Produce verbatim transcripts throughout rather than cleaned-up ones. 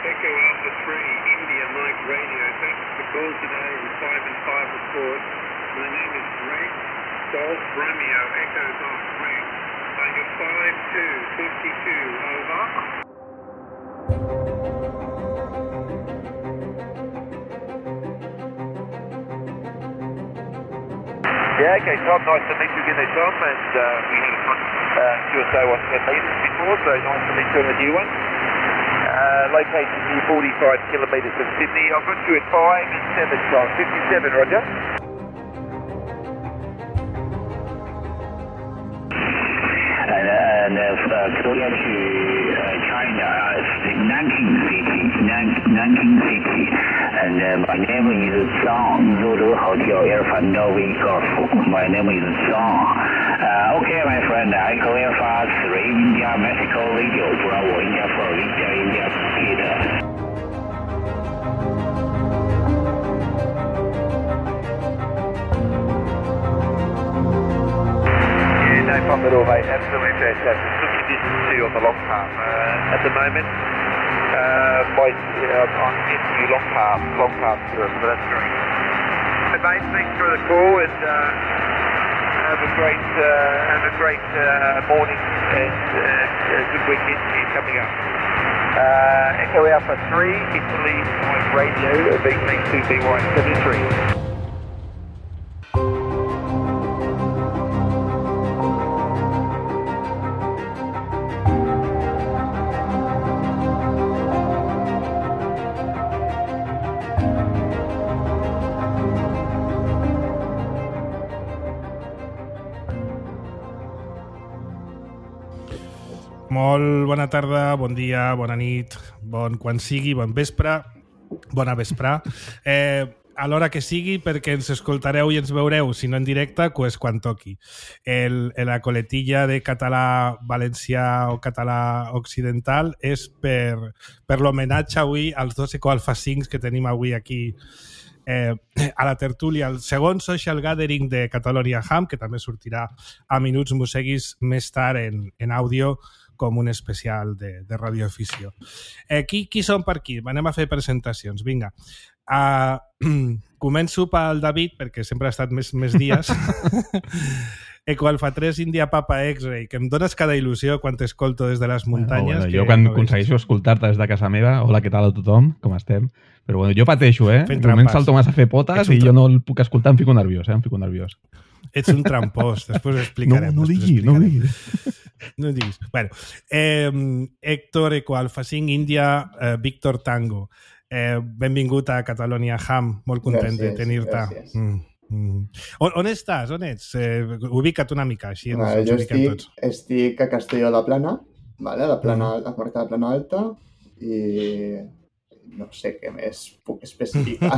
Echo Alpha three, India Mike Radio. Thanks for the call today on five and five report. My name is Greg Golf Romeo, Echo Golf Greg. Tiger five two fifty-two, over. Yeah, okay, Tom, nice to meet you again there, Tom, and uh, we had a fun uh, Q S A one ten metres before, so nice to meet you on a new one. Uh, location near forty-five kilometres from Sydney. I've got you at five and seven, Tom. fifty-seven, Roger. And, and uh, Korea to uh, China, uh, Nanking City, Nan- Nanking City. And uh, my name is Zhang, Zulu Hotel, Alpha Novi Golf. My name is Zhang. Uh, okay, my friend, I call Alpha three India Mexico Radio, Bravo India four, India India Peter. Yeah, no problem at all, mate. Absolutely fantastic. Good conditions too on the long path uh, at the moment. Uh, by, you know, I'm getting you long path, long path through it, so that's great. Hey, mate, thanks for the call, and uh, have a great, uh, have a great uh, morning and uh, a good weekend here coming up. Uh, Echo Alpha three, Italy Mike Radio, B T two B Y seventy-three. Molt bona tarda, bon dia, bona nit, bon quan sigui, bon vespre, bona vesprà. Eh, a l'hora que sigui, perquè ens escoltareu i ens veureu, si no en directe, pues quan toqui. El, la coletilla de català valencià o català occidental és per, per l'homenatge avui als dos Eco Alpha cinc que tenim avui aquí eh, a la tertúlia. El segon social gathering de Catalonia Ham, que també sortirà a Minuts Museguis més tard en, en àudio, com un especial de, de radioafició. Eh, qui, qui són per aquí? Anem a fer presentacions. Vinga. Uh, començo pel David, perquè sempre ha estat més, més dies. Eco Alpha tres, India Papa X-Ray, que em dones cada il·lusió quan t'escolto des de les muntanyes. Bueno, bueno, jo quan no aconsegueixo escoltar-te des de casa meva, hola, què tal a tothom? Com estem? Però bueno, jo pateixo, eh? Comença el Tomàs a fer potes i jo no el puc escoltar, em fico nerviós, eh? Em fico nerviós. Ets un trampós, després ho explicarem. No, no diguis, no diguis. No diguis. Bueno, eh, Héctor Eco Alpha cinc, India, eh, Víctor Tango. Eh, benvingut a Catalonia Ham, molt content gràcies, de tenir-te. Mm, mm. On, on estàs? On ets? Eh, ubica't una mica, així ens, vale, ens jo ubiquem estic, tots. estic a Castelló de la Plana, vale? la, plana mm. la comarca de Plana Alta, i no sé què més puc especificar.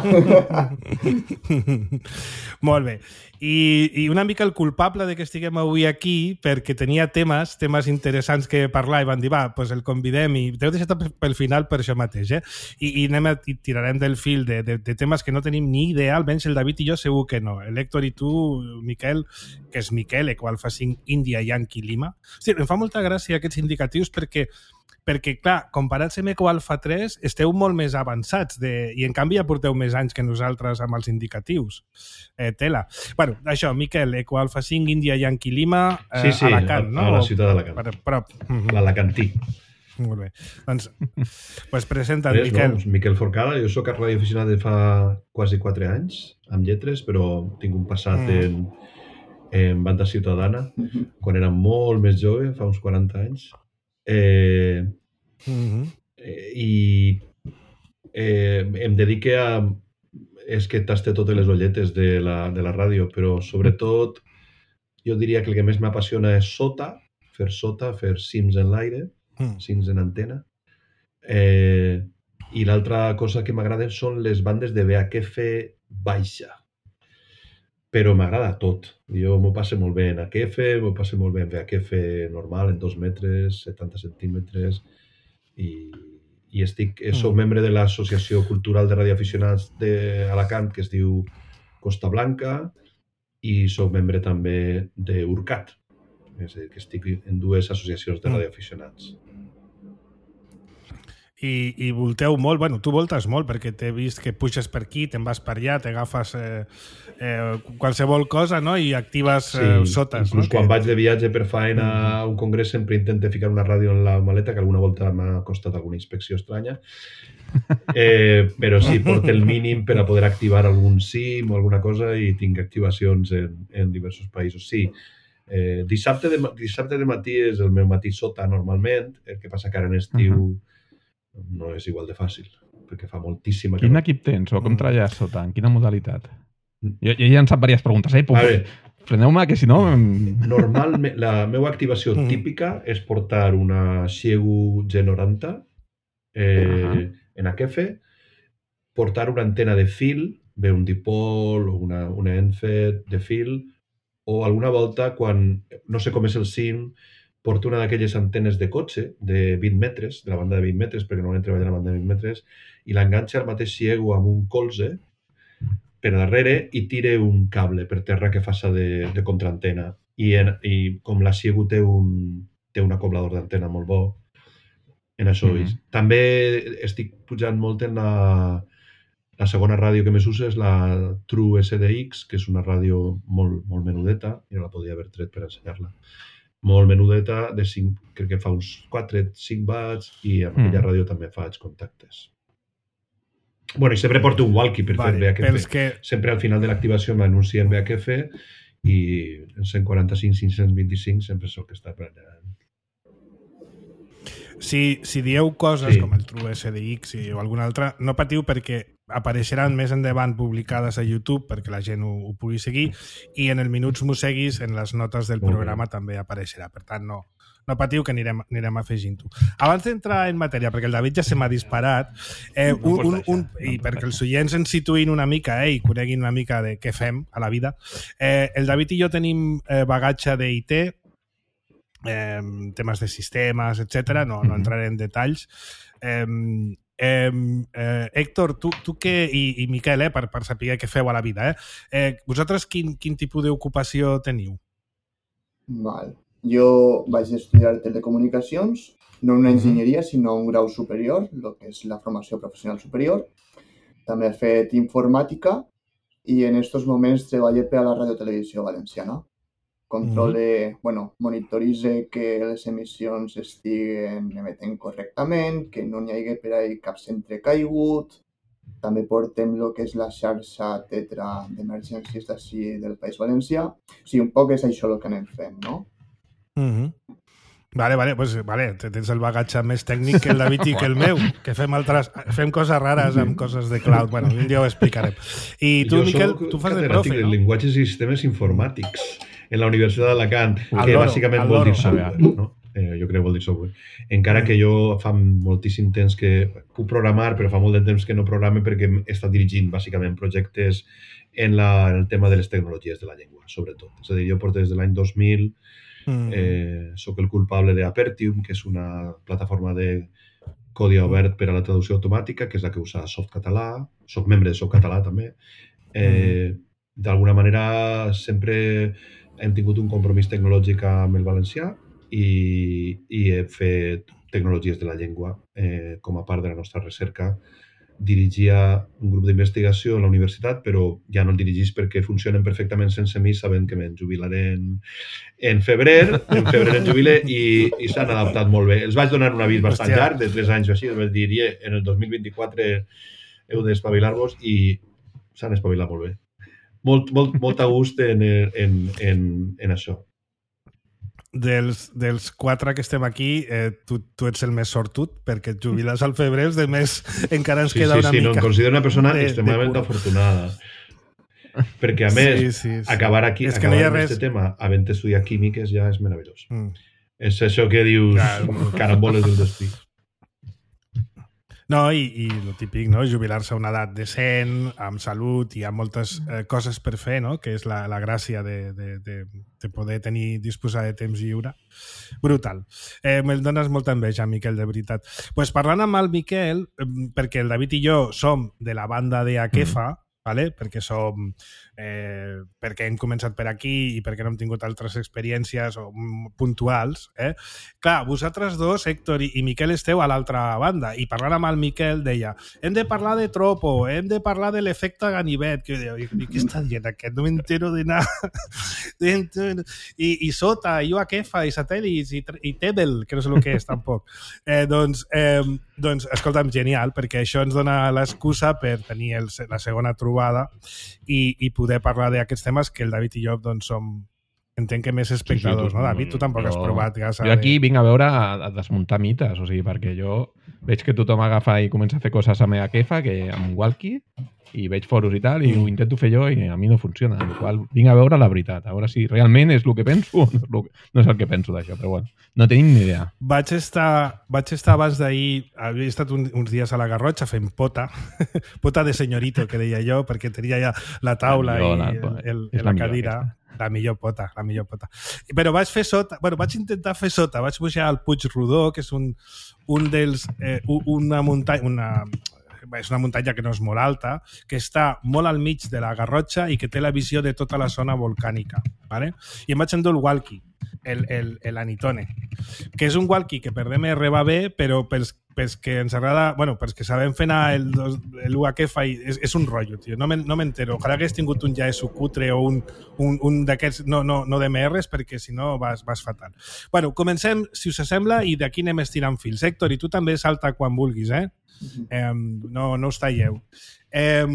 Molt bé. I, I una mica el culpable de que estiguem avui aquí, perquè tenia temes, temes interessants que parlar, i van dir, va, pues el convidem, i t'heu deixat pel final per això mateix, eh? I, i anem a, i tirarem del fil de, de, de temes que no tenim ni idea, almenys el David i jo segur que no. L'Héctor i tu, Miquel, que és Miquel, Eco Alpha cinc, India Yankee Lima. Hosti, em fa molta gràcia aquests indicatius perquè perquè, clar, comparats amb Eco Alpha tres, esteu molt més avançats de... i en canvi ja porteu més anys que nosaltres amb els indicatius. Eh, tela. Bueno, això, Miquel, Eco Alpha cinc, India Yankee Lima, eh, sí, sí, Alacant, a, no? a la ciutat d'Alacant. Per, prop. L'Alacantí. Molt bé. Doncs, pues presenta't, Res, Miquel. No? Miquel Forcada, jo sóc radioaficionat de fa quasi quatre anys, amb lletres, però tinc un passat mm. en, en banda ciutadana, mm-hmm. quan era molt més jove, fa uns quaranta anys. Eh... Mm-hmm. eh, i eh, em dedique a és que taste totes les olletes de la, de la ràdio, però sobretot jo diria que el que més m'apassiona és sota, fer sota, fer cims en l'aire, mm. cims en antena, eh, i l'altra cosa que m'agrada són les bandes de V H F baixa, però m'agrada tot. Jo m'ho passo molt bé en H F, m'ho passo molt bé en V H F normal, en dos metres, setanta centímetres, i, i estic, soc mm. membre de l'Associació Cultural de Radioaficionats d'Alacant, que es diu Costa Blanca, i soc membre també d'Urcat, és a dir, que estic en dues associacions de radioaficionats. i, i volteu molt, bueno, tu voltes molt perquè t'he vist que puixes per aquí, te'n vas per allà, t'agafes eh, eh, qualsevol cosa, no? I actives eh, sí, sotes. Inclús no? quan que... vaig de viatge per feina a un congrés sempre intento ficar una ràdio en la maleta, que alguna volta m'ha costat alguna inspecció estranya. Eh, però sí, porto el mínim per a poder activar algun SIM o alguna cosa i tinc activacions en, en diversos països. Sí, eh, dissabte, de, dissabte de matí és el meu matí sota normalment, el que passa que ara en estiu uh -huh. no és igual de fàcil, perquè fa moltíssima... Quin equip tens o com treballes sota? En quina modalitat? Jo, jo ja en sap diverses preguntes, eh? Puc... Freneu-me, que si no... Normalment, la meva activació típica és portar una Xiegu G noranta eh, uh -huh. en H F, portar una antena de fil, bé un dipol o una, una ENFET de fil, o alguna volta, quan no sé com és el SIM, porto una d'aquelles antenes de cotxe de vint metres, de la banda de vint metres, perquè normalment treballo a la banda de vint metres, i l'enganxa al mateix Xiegu amb un colze per darrere i tire un cable per terra que faça de, de contraantena. I, en, I com la Xiegu té un, té un acoblador d'antena molt bo, en això mm -hmm. També estic pujant molt en la, la segona ràdio que més usa és la True S D X, que és una ràdio molt, molt menudeta, i no la podria haver tret per ensenyar-la. Molt menudeta, de cinc, crec que fa uns quatre cinc watts, i amb mm. aquella ràdio també faig contactes. Bueno, i sempre porto un walkie per vale, fer V H F. Que... Sempre al final de l'activació m'anuncien V H F i en cent quaranta-cinc cinc-cents vint-i-cinc sempre sóc que està per allà. Si, si dieu coses sí. com el True S D X o alguna altra, no patiu perquè apareixeran més endavant publicades a YouTube perquè la gent ho, ho pugui seguir i en el Minuts Museguis, en les notes del programa, també apareixerà. Per tant, no, no patiu que anirem, anirem afegint-ho. Abans d'entrar en matèria, perquè el David ja se m'ha disparat, eh, no un, un, un, i perquè els oients ens situïn una mica eh, i coneguin una mica de què fem a la vida, eh, el David i jo tenim eh, bagatge d'I T, eh, temes de sistemes, etcètera. No, no entraré en detalls. Eh, eh, eh, Héctor, tu, tu què, i, i Miquel, eh, per, per saber què feu a la vida, eh? Eh, vosaltres quin, quin tipus d'ocupació teniu? Val. Jo vaig estudiar telecomunicacions, no una enginyeria, sinó un grau superior, el que és la formació professional superior. També he fet informàtica i en aquests moments treballo per a la Radiotelevisió Valenciana. Controle, mm-hmm. bueno, monitoritze que les emissions estiguen emetent correctament, que no n'hi hagi per ahí cap centre caigut. També portem el que és la xarxa Tetra d'emergències d'ací del País Valencià. O sigui, un poc és això el que anem fent, no? Mm-hmm. Vale, vale, pues vale, tens el bagatge més tècnic que el David i que el meu, que fem altres, fem coses rares amb coses de cloud. Bueno, un dia ho explicarem. I tu, jo Miquel, tu fas de profe, no? De llenguatges i sistemes informàtics en la Universitat d'Alacant, que loro, bàsicament vol dir software, no? Eh, jo crec que vol dir software. Encara que jo fa moltíssim temps que puc programar, però fa molt de temps que no programe perquè he estat dirigint bàsicament projectes en, la, en el tema de les tecnologies de la llengua, sobretot. És a dir, jo porto des de l'any dos mil, mm. eh, soc el culpable d'Apertium, que és una plataforma de codi obert per a la traducció automàtica, que és la que usa Softcatalà, soc membre de Softcatalà també. Eh, mm. D'alguna manera sempre hem tingut un compromís tecnològic amb el valencià i, i he fet tecnologies de la llengua eh, com a part de la nostra recerca. Dirigia un grup d'investigació a la universitat, però ja no el dirigís perquè funcionen perfectament sense mi, sabent que me'n jubilaré en, en febrer, en febrer en jubilé, i, i s'han adaptat molt bé. Els vaig donar un avís bastant Hòstia. llarg, de tres anys o així, els vaig dir, en el dos mil vint-i-quatre heu d'espavilar-vos, i s'han espavilat molt bé. Molt, molt, molt a gust en, en, en, en això. Dels, dels quatre que estem aquí, eh, tu, tu ets el més sortut, perquè et jubiles al febrer, els de més encara ens sí, queda sí, una sí, mica... Sí, no, em considero una persona de, extremadament de afortunada. Perquè, a més, sí, sí, sí. acabar aquí, és acabar no amb aquest tema, havent estudiat químiques, ja és meravellós. Mm. És això que dius, claro. Caramboles del destí. No, i, i el típic, no? Jubilar-se a una edat decent, amb salut, i hi ha moltes eh, coses per fer, no? Que és la, la gràcia de, de, de, de poder tenir, disposar de temps lliure. Brutal. Eh, me'l dones molta enveja, Miquel, de veritat. Pues parlant amb el Miquel, perquè el David i jo som de la banda de Akefa, vale? perquè som eh, perquè hem començat per aquí i perquè no hem tingut altres experiències o, puntuals. Eh? Clar, vosaltres dos, Héctor i, i Miquel, esteu a l'altra banda, i parlant amb el Miquel deia, hem de parlar de tropo, hem de parlar de l'efecte ganivet, que jo deia, i què està dient aquest? No m'entero de nada. I, i sota, i U H F, i satèl·lits, i, i Tebel, que no sé el que és tampoc. Eh, doncs, eh, doncs, escolta'm, genial, perquè això ens dona l'excusa per tenir el, la segona trobada i, i poder parlar d'aquests temes que el David i jo doncs, som, entenc que més espectadors, sí, sí, tu, no, David? Tu tampoc has provat gasa. Jo aquí de... vinc a veure a, a desmuntar mites, o sigui, perquè jo veig que tothom agafa i comença a fer coses a meva quefa, que amb un walkie, i veig foros i tal, i ho intento fer jo i a mi no funciona, amb la qual vinc a veure la veritat, a veure si realment és el que penso o no és el que, no és el que penso d'això, però bueno, no tenim ni idea. Vaig estar, vaig estar abans d'ahir, havia estat un, uns dies a la Garrotxa fent pota, pota de senyorito, que deia jo, perquè tenia ja la taula la millor, i el, el, el, la cadira. Aquesta. La millor pota, la millor pota. Però vaig fer sota, bueno, vaig intentar fer sota, vaig pujar al Puig Rodó, que és un, un dels, eh, una muntanya, una, és una muntanya que no és molt alta, que està molt al mig de la Garrotxa i que té la visió de tota la zona volcànica. ¿Vale? I em vaig endur el walkie, el, el, el Anitone, que és un walkie que per D M R va bé, però pels, pels que ens agrada, bueno, pels que sabem fer anar el, el U H F, és, és un rotllo, tio, no m'entero. Ojalà hagués tingut un Yaesu cutre o un, un, un d'aquests, no, no, no D M Rs, perquè si no vas, vas fatal. Bueno, comencem, si us sembla, i d'aquí anem estirant fils. Héctor, i tu també salta quan vulguis, eh? eh no, no us talleu. Eh,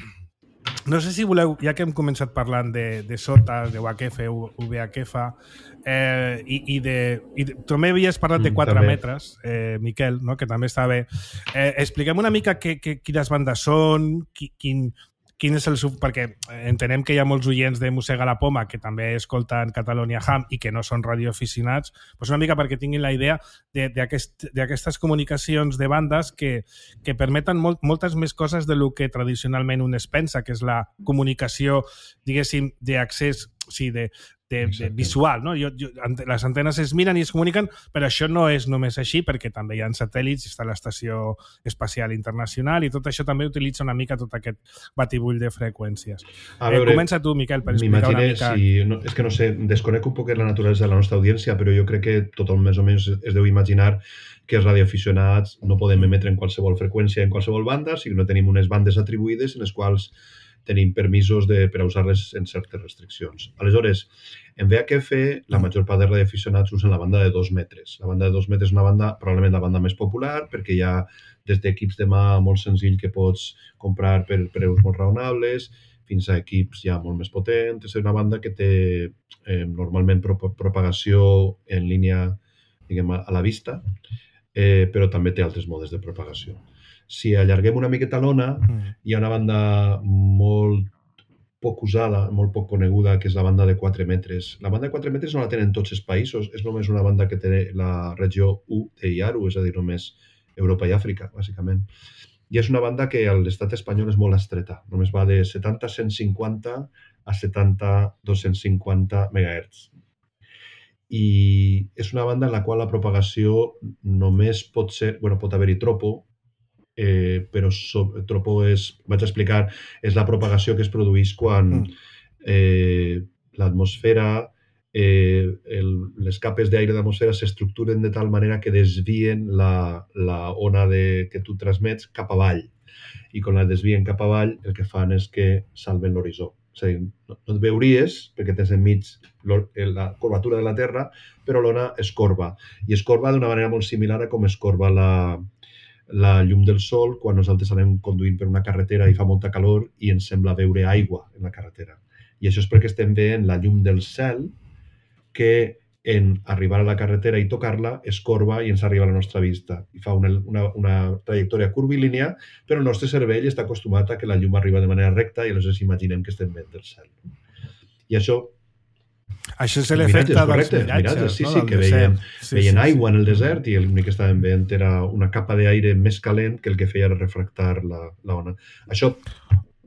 no sé si voleu, ja que hem començat parlant de, de sotes, de U H F, V H F, eh, i, i, de, i de, també havies parlat de quatre mm, metres, eh, Miquel, no? Que també està bé. Eh, expliquem una mica que, que, quines bandes són, qui, quin, quin és el... Perquè entenem que hi ha molts oients de Mossega la Poma que també escolten Catalonia Ham i que no són radioaficionats, doncs una mica perquè tinguin la idea d'aquestes aquest, comunicacions de bandes que, que permeten molt, moltes més coses de lo que tradicionalment un es pensa, que és la comunicació, diguéssim, d'accés, o sigui, de, de, de visual, no? Jo, jo, les antenes es miren i es comuniquen, però això no és només així, perquè també hi ha satèl·lits, està l'Estació Espacial Internacional i tot això també utilitza una mica tot aquest batibull de freqüències. A veure, eh, comença tu, Miquel, per explicar una mica... Si, no, és que no sé, desconec un poc la naturalesa de la nostra audiència, però jo crec que tothom més o menys es deu imaginar que els radioaficionats no podem emetre en qualsevol freqüència, en qualsevol banda, si no tenim unes bandes atribuïdes en les quals tenim permisos de, per a usar-les en certes restriccions. Aleshores, en V H F, la major part de radioaficionats usen la banda de dos metres. La banda de dos metres és una banda, probablement la banda més popular, perquè hi ha des d'equips de mà molt senzill que pots comprar per preus molt raonables, fins a equips ja molt més potents. És una banda que té eh, normalment pro propagació en línia, diguem, a la vista, eh, però també té altres modes de propagació. Si allarguem una miqueta l'ona, hi ha una banda molt poc usada, molt poc coneguda, que és la banda de quatre metres. La banda de quatre metres no la tenen tots els països, és només una banda que té la regió U de IARU, és a dir, només Europa i Àfrica, bàsicament. I és una banda que a l'estat espanyol és molt estreta, només va de setanta a cent cinquanta a setanta a dos-cents cinquanta megahertz. I és una banda en la qual la propagació només pot ser, bueno, pot haver-hi tropo, Eh, però so, tropo és, vaig explicar, és la propagació que es produeix quan eh, l'atmosfera, eh, les capes d'aire d'atmosfera s'estructuren de tal manera que desvien la, la ona de, que tu transmets cap avall. I quan la desvien cap avall, el que fan és que salven l'horitzó. És a dir, no, no et veuries, perquè tens enmig la curvatura de la Terra, però l'ona es corba. I es corba d'una manera molt similar a com es corba la... la llum del sol quan nosaltres anem conduint per una carretera i fa molta calor i ens sembla veure aigua en la carretera. I això és perquè estem veient la llum del cel que en arribar a la carretera i tocar-la es corba i ens arriba a la nostra vista. I fa una, una, una trajectòria curvilínia, però el nostre cervell està acostumat a que la llum arriba de manera recta i aleshores imaginem que estem veient del cel. I això... Això és l'efecte dels miratges, miratges, sí, no? Sí, que veien, sí, veien sí, aigua sí. En el desert i l'únic que estaven veient era una capa d'aire més calent que el que feia era refractar la, la ona. Això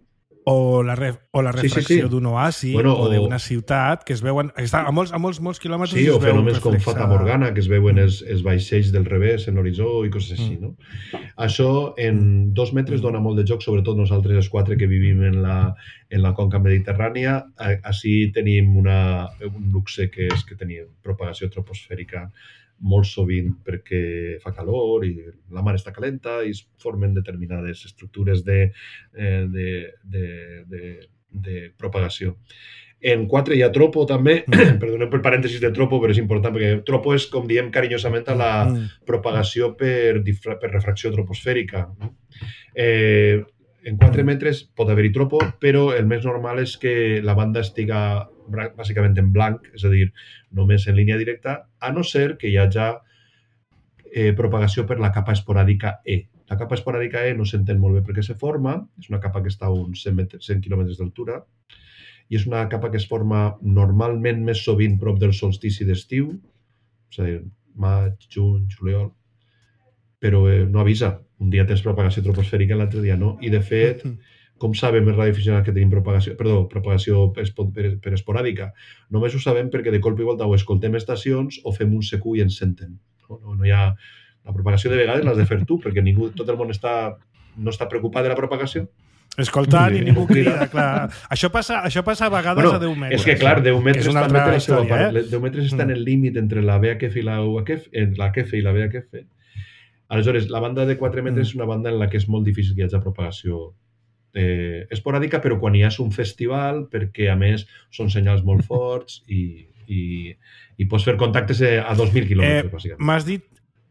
o la, re, o la refracció sí, sí, sí. d'un oasi bueno, o d'una ciutat que es veuen està a molts, a molts, molts quilòmetres sí, es o fenòmens com Fata Morgana que es veuen els, els vaixells del revés en l'horitzó i coses així, no? Això en dos metres dona molt de joc, sobretot nosaltres els quatre que vivim en la, en la conca mediterrània. Així tenim una, un luxe que és que tenim propagació troposfèrica molt sovint perquè fa calor i la mar està calenta i es formen determinades estructures de, de, de, de, de propagació. En quatre hi ha tropo també, mm. perdoneu per parèntesis de tropo, però és important perquè tropo és, com diem carinyosament, la mm. propagació per, per refracció troposfèrica. Eh, en quatre metres pot haver-hi tropo, però el més normal és que la banda estiga bàsicament en blanc, és a dir, només en línia directa, a no ser que hi hagi eh, propagació per la capa esporàdica E. La capa esporàdica E no s'entén molt bé perquè se forma, és una capa que està a uns cent quilòmetres d'altura, i és una capa que es forma normalment més sovint prop del solstici d'estiu, és a dir, maig, juny, juliol, però eh, no avisa. Un dia tens propagació troposfèrica i l'altre dia no. I, de fet, com sabem els radioaficionats que tenim propagació, perdó, propagació per, per, per esporàdica? Només ho sabem perquè de colp i volta o escoltem estacions o fem un C Q i ens senten. No, no, no hi ha... La propagació de vegades l'has de fer tu, perquè ningú, tot el món està, no està preocupat de la propagació. Escoltant i ningú crida, clar. Això passa, això passa a vegades bueno, a deu metres. És que, clar, deu metres, és una altra història, eh? deu metres està en el límit entre la V H F i la U H F, la H F i la V H F. Aleshores, la banda de quatre metres és una banda en la que és molt difícil que hi hagi propagació eh, esporàdica, però quan hi ha un festival, perquè a més són senyals molt forts i, i, i pots fer contactes a dos mil quilòmetres, eh, bàsicament. M'has dit,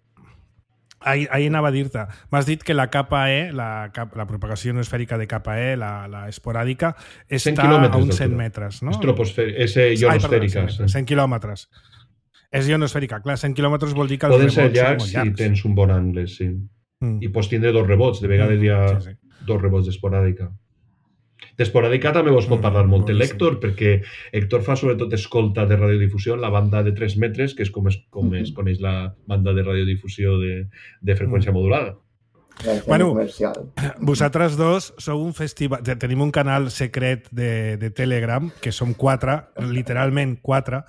ahir, ahir anava a dir-te, m'has dit que la capa E, la, cap, la propagació no esfèrica de capa E, la, la esporàdica, està a uns cent metres, no? És troposfèrica, és ionosfèrica. Ai, perdó, cent quilòmetres. És ionosfèrica, clar, cent quilòmetres vol dir que els poden rebots ser llargs, són molt llargs. Si tens un bon angle, sí. Mm. I pots tindre dos rebots, de vegades mm, hi ha sí, sí. dos rebots d'esporàdica. D'esporàdica també vos pot parlar mm, molt l'Héctor, perquè Héctor fa sobretot escolta de radiodifusió en la banda de tres metres, que és com es, com mm. es coneix la banda de radiodifusió de, de freqüència mm. modulada. Bueno, vosaltres dos sou un festival... Tenim un canal secret de, de Telegram, que som quatre, literalment quatre,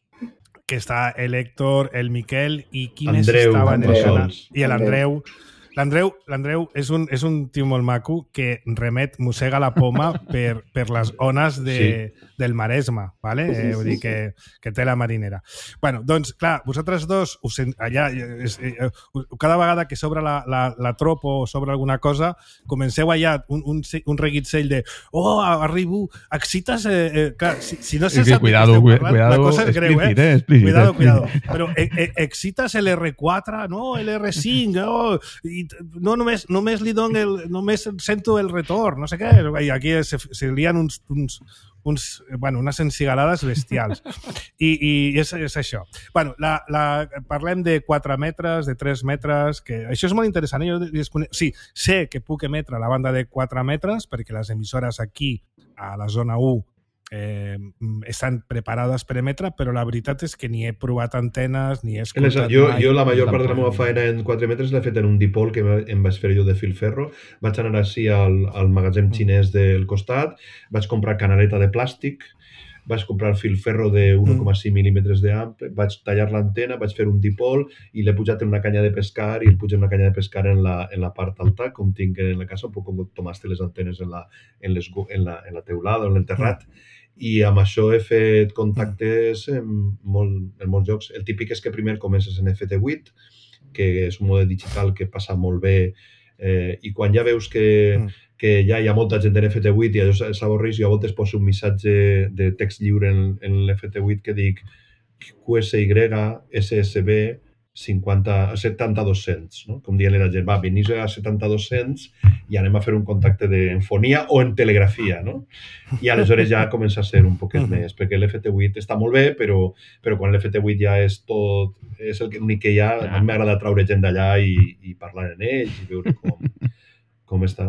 que està el Héctor, el Miquel i qui més estava en el canal? I l'Andreu. L'Andreu l'Andreu és, un, és un tio molt maco que remet, mossega la poma per, per les ones de, sí. del Maresme, ¿vale? Eh, vull dir que, que té la marinera. Bueno, doncs, clar, vosaltres dos, us, allà, és, eh, cada vegada que s'obre la, la, la tropo o s'obre alguna cosa, comenceu allà un, un, un reguitzell de oh, arribo, excites... Eh, eh, clar, si, si no se sap que cuidado, que parlant, cuidado, la cosa és greu, eh? eh? Explícit, cuidado, cuidado. Però eh, eh, excites l'R quatre, no? L'R cinc, oh, i no només, només li dono el, només sento el retorn, no sé què, i aquí se, se lien uns, uns, uns, bueno, unes encigalades bestials. I, i és, és això. Bueno, la, la, parlem de quatre metres, de tres metres, que això és molt interessant. Jo descone... Sí, sé que puc emetre la banda de quatre metres perquè les emissores aquí, a la zona u, Eh, estan preparades per emetre, però la veritat és que ni he provat antenes, ni he escoltat jo, mai. Jo la major part de la meva feina en quatre metres l'he fet en un dipol que em vaig fer jo de filferro. Vaig anar així al, al magatzem xinès del costat, vaig comprar canaleta de plàstic, vaig comprar filferro de un coma cinc mil·límetres d'ample, vaig tallar l'antena, vaig fer un dipol i l'he pujat en una canya de pescar i el pujo en una canya de pescar en la, en la part alta, com tinc en la casa, un poc com tomaste les antenes en la, en les, en la, en la teulada o en l'enterrat. I amb això he fet contactes en, molt, en molts llocs. El típic és que primer comences en F T vuit, que és un model digital que passa molt bé, eh, i quan ja veus que, mm. que ja hi ha molta gent en F T vuit i allò s'avorreix, jo a voltes poso un missatge de text lliure en, en l'F T vuit que dic Q S Y S S B cinquanta, setanta dos-cents, no? Com dient la gent, va, venís a setanta dos-cents i anem a fer un contacte d'enfonia o en telegrafia, no? I aleshores ja comença a ser un poquet més, perquè l'F T vuit està molt bé, però, però quan l'F T vuit ja és tot, és l'únic que hi ha, a mi m'agrada traure gent d'allà i, i parlar en ells i veure com, com està.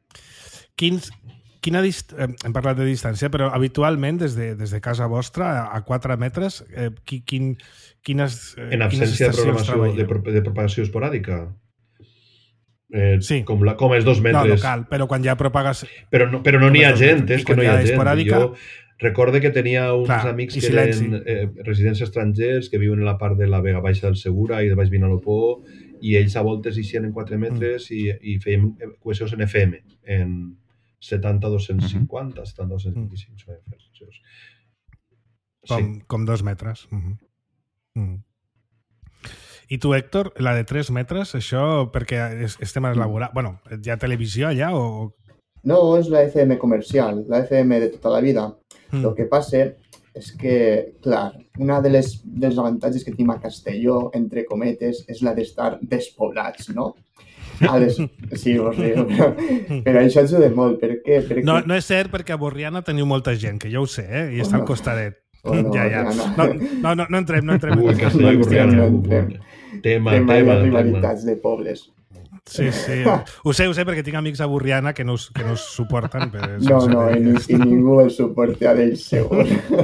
Quins, quina dist... Hem parlat de distància, però habitualment des de, des de casa vostra a quatre metres, eh, quin, quines, en absència de programació de, de propagació esporàdica. eh, Sí. com, la, com els dos No, metres. local, però quan ja propagues... Però no, però no n'hi ha Com els dos gent, metres. és I que no quan hi ha hi ha gent. esporàdica- Jo recorde que tenia uns Clar, amics i que silenci. eren eh, residents estrangers que viuen en la part de la Vega Baixa del Segura i de Baix Vinalopó, i ells a voltes eixien en quatre metres i, i fèiem cohesions en F M, en setanta a dos-cents cinquanta, setanta a dos-cents vint-i-cinc. Solem fer cohesions. Com, Sí. com dos metres. Uh -huh. Uh -huh. I tu, Héctor, la de tres metres, això perquè és, és tema laboral... Bueno, hi ha televisió allà o...? No, és la F M comercial, la F M de tota la vida. Mm. El que passa és que, clar, una de les, dels avantatges que tenim a Castelló, entre cometes, és la d'estar despoblats, no? A les... Sí, ho sé, però, però això ajuda molt. Per què? Perquè... No, no és cert, perquè a Borriana teniu molta gent, que jo ho sé, eh? I està Oh, no. al costadet. Oh, no, ja, ja. Borriana. No, no, no, no entrem, no entrem. Ui, Castelló i No Borriana. entrem, no uh, entrem. uh, Tema, Tema tema, de tema. rivalitats de pobles. Sí, sí. Ho sé, ho sé, perquè tinc amics a Borriana que no, us- que no us suporten. Però No, sense no, i, dir- ni- i ningú el suporta d'ells, segur.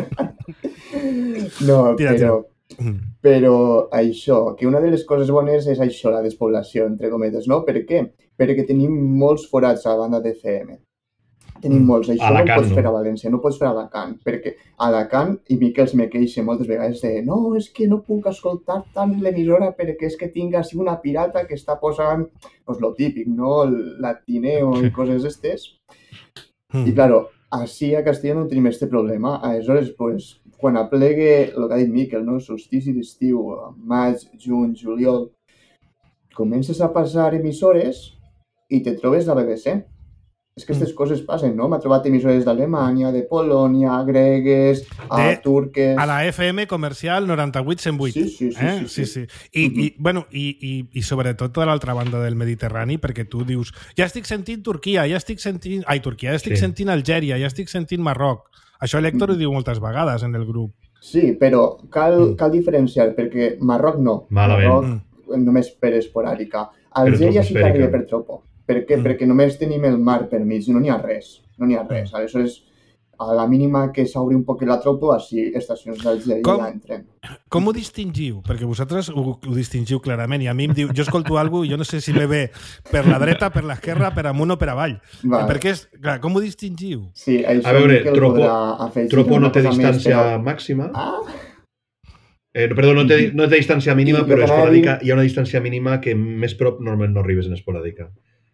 No, Tira, però, Mm. però això, que una de les coses bones és això, la despoblació, entre cometes, no? Per què? Perquè tenim molts forats a la banda d'F M. Tenim molts. Això no ho Alacant, pots no? fer a València, no ho pots fer a Alacant, perquè a Alacant, i Miquel se me queixa moltes vegades de no, és que no puc escoltar tant l'emissora perquè és que tinc així una pirata que està posant, pues, lo típic, no? El latineo i coses estes. Mm. I, claro, així a Castelló no tenim este problema. Aleshores, pues, quan aplegue el que ha dit Miquel, no? El solstici d'estiu, maig, juny, juliol, comences a passar emissores i te trobes la B B C. És que aquestes coses passen, no? M'ha trobat emissores d'Alemanya, de Polònia, gregues, a De- turques... A la F M comercial noranta-vuit cent vuit. Sí, sí, sí, eh? sí, sí. sí, sí. I, i, bueno, i, i, i sobretot a l'altra banda del Mediterrani, perquè tu dius ja estic sentint Turquia, ja estic sentint... Ai, Turquia, ja estic Sí. sentint Algèria, ja estic sentint Marroc. Això l'Héctor ho diu moltes vegades en el grup. Sí, però cal, Mm. cal diferenciar, perquè Marroc no. Malament. Marroc només per esporàdica. Algèria sí que troposfèrica. arriba per tropo. Per què? Mm. Perquè només tenim el mar per mig, no n'hi ha res. No n'hi ha res. Aleshores, a la mínima que s'obri un poc la tropo, així estacions d'Algèria Com? ja entren. Com ho distingiu? Perquè vosaltres ho, ho distingiu clarament i a mi em diu, jo escolto alguna cosa i jo no sé si me ve per la dreta, per l'esquerra, per amunt o per avall. Vale. Perquè és, clar, com ho distingiu? Sí, això A veure, Miquel tropo- podrà afegir Tropo una no té cosa més, distància però- màxima. Ah, Eh, no, perdó, no té, no té distància mínima, I però el que anava a esporàdica. dir- Hi ha una distància mínima que més prop normalment no arribes en esporàdica.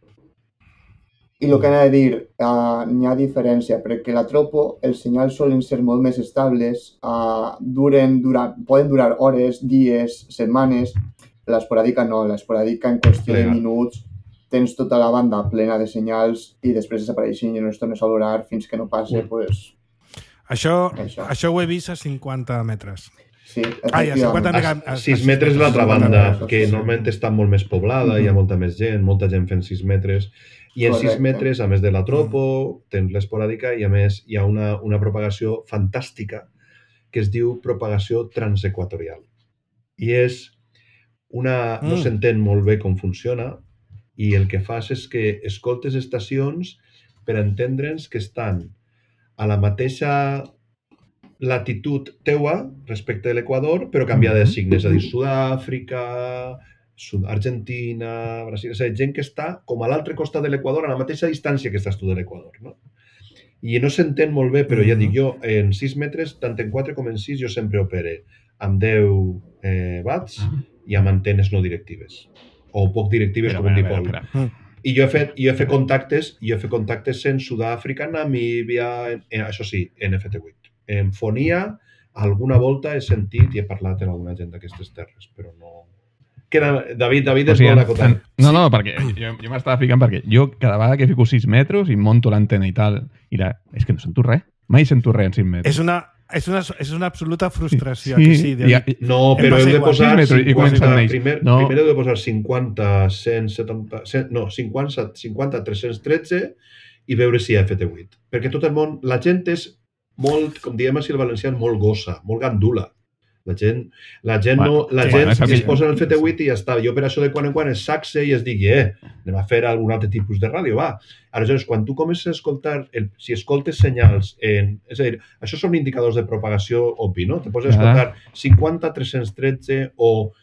i el que anava a dir, uh, n'hi ha diferència, perquè la tropo, els senyals solen ser molt més estables, uh, duren, durar, poden durar hores, dies, setmanes. L'esporàdica no, l'esporàdica en qüestió de Plega. minuts tens tota la banda plena de senyals i després desapareixen i no es tornes a valorar fins que no passi, Mm. pues, Això, Això. això ho he vist a cinquanta metres. sí, Ai, a cinquanta efectivament. metres. A sis metres és l'altra cinquanta banda, metres, que sí. normalment està molt més poblada, hi ha molta més gent, molta gent fent sis metres, i en sis Correcte. metres, a més de la tropo, tens l'esporàdica i a més hi ha una, una propagació fantàstica que es diu propagació transequatorial. I és una... no Mm. s'entén molt bé com funciona i el que fas és que escoltes estacions per entendre'ns que estan a la mateixa latitud teua respecte a l'Equador, però canviada de signes, és a dir, Sud-àfrica, Sud Argentina, Brasil, és a dir, gent que està com a l'altre costat de l'Equador, a la mateixa distància que estàs tu de l'Equador, no? I no s'entén molt bé, però ja dic jo, en sis metres, tant en quatre com en sis, jo sempre opere amb deu eh, watts i amb antenes no directives, o poc directives Espera, com un espera, dipol. espera, espera. I jo he fet, jo he fet contactes, jo he fet contactes en Sud-àfrica, Namíbia, en, en, això sí, en F T vuit. En fonia, alguna volta he sentit i he parlat amb alguna gent d'aquestes terres, però no... Que David, David O és sigui, molt en, acotant. en, no, no, perquè jo, jo m'estava ficant perquè jo cada vegada que fico sis metres i monto l'antena i tal, i la, és que no sento res. Mai sento res en sis metres. És una, és una, és una absoluta frustració. Sí, que sí, i- David. i- No, Em però passa hem de igual. posar sis metres i comença cinquanta, el neix. primer, No. primer heu de posar cinquanta, cent setanta, cent, no, cinquanta, cinquanta, tres-cents tretze i veure si hi ha F T vuit. Perquè tot el món, la gent és molt, com diem així el valencià, molt gossa, molt gandula. La gent, la gent, Bueno, no, la sí, gent bueno, és el es que- posa en el F T vuit i ja està. Jo per això de quan en quan es saxe i es digui, eh, anem a fer algun altre tipus de ràdio, va. Aleshores, quan tu comences a escoltar, el, si escoltes senyals, en, és a dir, això són indicadors de propagació obvi, no? Te poses a Clar. escoltar cinquanta, tres-cents tretze o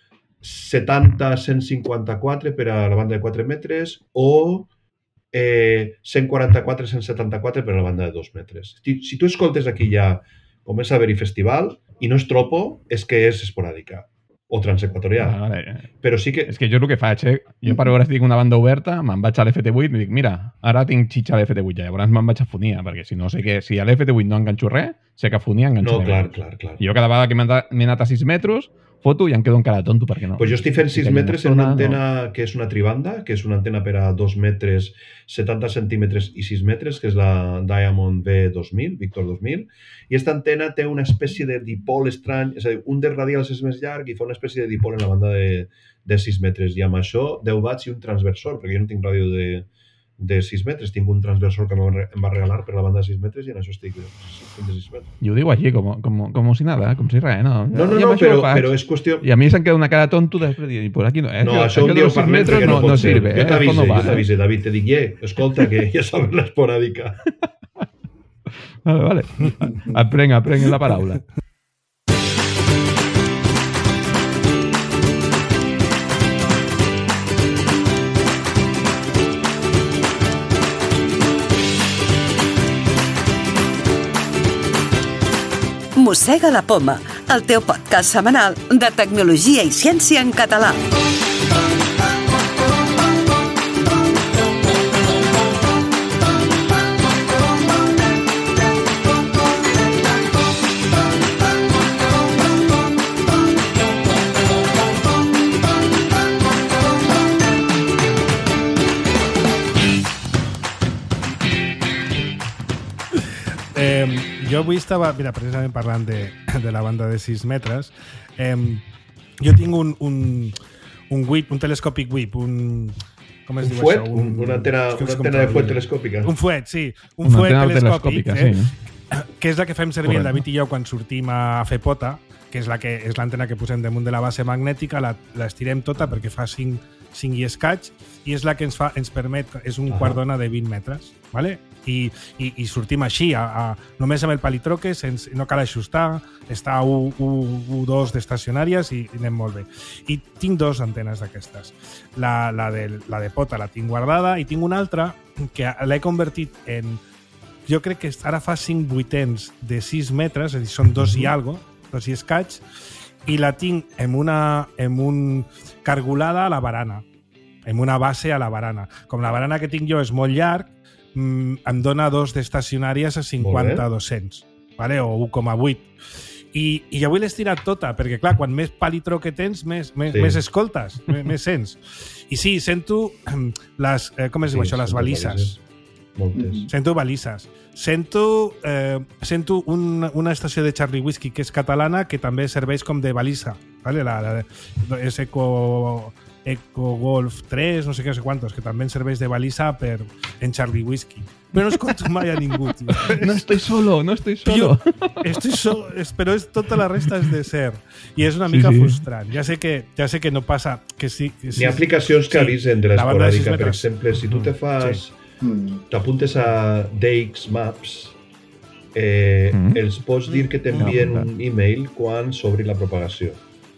setanta a cent cinquanta-quatre per a la banda de quatre metres o eh, cent quaranta-quatre a cent setanta-quatre per a la banda de dos metres. Si, si tu escoltes aquí ja comença a haver-hi festival i no és tropo, és que és esporàdica o transequatorial. Ah, vale. Però sí que... És que jo el que faig, eh? Jo per veure si tinc una banda oberta, me'n vaig a l'F T vuit i dic, mira, ara tinc xitxa a l'F T vuit ja, llavors me'n vaig a Fonia, perquè si no sé que si a l'F T vuit no enganxo res, sé que a Fonia enganxo No, clar, clar, clar. I jo cada vegada que m'he anat- m'he anat a sis metres, foto i em quedo encara tonto, perquè no. Pues jo estic fent sis Si tenim metres en una estona, antena no. que és una tribanda, que és una antena per a dos metres, setanta centímetres i sis metres, que és la Diamond V dos mil, Victor dos mil, i aquesta antena té una espècie de dipol estrany, és a dir, un dels radials és més llarg i fa una espècie de dipol en la banda de, de sis metres, i amb això deu watts i un transversor, perquè jo no tinc ràdio de, de sis metres, tinc un transversor que em va regalar per la banda de sis metres i en això estic de sis metres. I ho diu així, com, com, com si nada, com si res, no? No, no, I no, amb això però, ho faig. però és qüestió... I a mi se'm queda una cara tonto després de dir, pues aquí no, eh? No, que, això un dia ho sis parlem metres perquè no, no, pot no ser. sirve, Jo eh? t'avise, Esto no va, jo t'avise, David, te dic, eh, escolta, que ja sabes l'esporàdica. Vale, vale. Aprenc, aprenc la paraula. Mossega la Poma, el teu podcast setmanal de tecnologia i ciència en català. Eh, jo avui estava, mira, precisament parlant de, de la banda de sis metres. Eh, jo tinc un, un, un whip, un telescòpic whip, un... Com es Un diu fuet? això? Un, una antena, és que no una sé com antena de fuet traduir. telescòpica. Un fuet, sí. Un Una fuet antena telescòpic, telescòpica, eh? sí. Que és la que fem servir el Correcte. David i jo quan sortim a fer pota, que és la que és l'antena que posem damunt de la base magnètica, la, l'estirem tota perquè fa cinc, cinc i escaig, i és la que ens, fa, ens permet, és un Ah. quart d'ona de vint metres, ¿vale? I, i, i sortim així, a, a, només amb el palitroque, sense, no cal ajustar, està a u dos d'estacionàries i, i anem molt bé. I tinc dos antenes d'aquestes. La, la, de, la de pota la tinc guardada i tinc una altra que l'he convertit en... Jo crec que ara fa cinc vuitens de sis metres, és a dir, són dos i algo, dos i escaig, i la tinc en una en un cargolada a la barana, en una base a la barana. Com la barana que tinc jo és molt llarg, mm, em dona dos d'estacionàries a cinquanta a dos-cents, vale? O u coma vuit. I, I avui l'he estirat tota, perquè clar, quan més palitro que tens, més, més, Sí. més escoltes, més, més sents. I sí, sento les, eh, com es diu Sí, això, les sento balises. balises. Moltes. Sento balises. Sento, eh, sento un, una estació de Charlie Whiskey que és catalana que també serveix com de balisa. ¿Vale? La, la, és Eco, Eco Golf tres, no sé què, no sé quantos, que també serveix de balisa per, en Charlie Whiskey. Però no escolto mai a ningú, tio. No estoy solo, no estoy Tio, solo. estoy so, es, però és, tota la resta és de ser. I és una Sí, mica sí. frustrant. Ja sé que, ja sé que no passa... Que sí, que sí, N'hi ha aplicacions que sí, avisen de la banda de sis l'esporàdica. Per metres. exemple, si tu te fas... Mm. T'apuntes a Deix Maps, eh, Mm. els pots dir que t'envien Mm. un e-mail quan s'obri la propagació.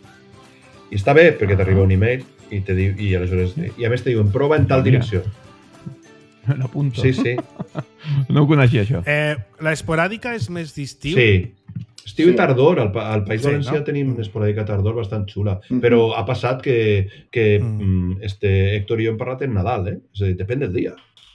I està bé, perquè t'arriba un e-mail i, te diu, i aleshores i a més te diuen prova en tal Mira. direcció. L'apunto. Sí, sí. No ho coneixia, això. Eh, la esporàdica és més d'estiu. Sí. Estiu Sí. i tardor, al, pa- al País Sí, Valencià no? tenim esporàdica tardor bastant xula, Mhm. però ha passat que, que Mm. mm. este, Héctor i jo hem parlat en Nadal, eh? És a dir, depèn del dia.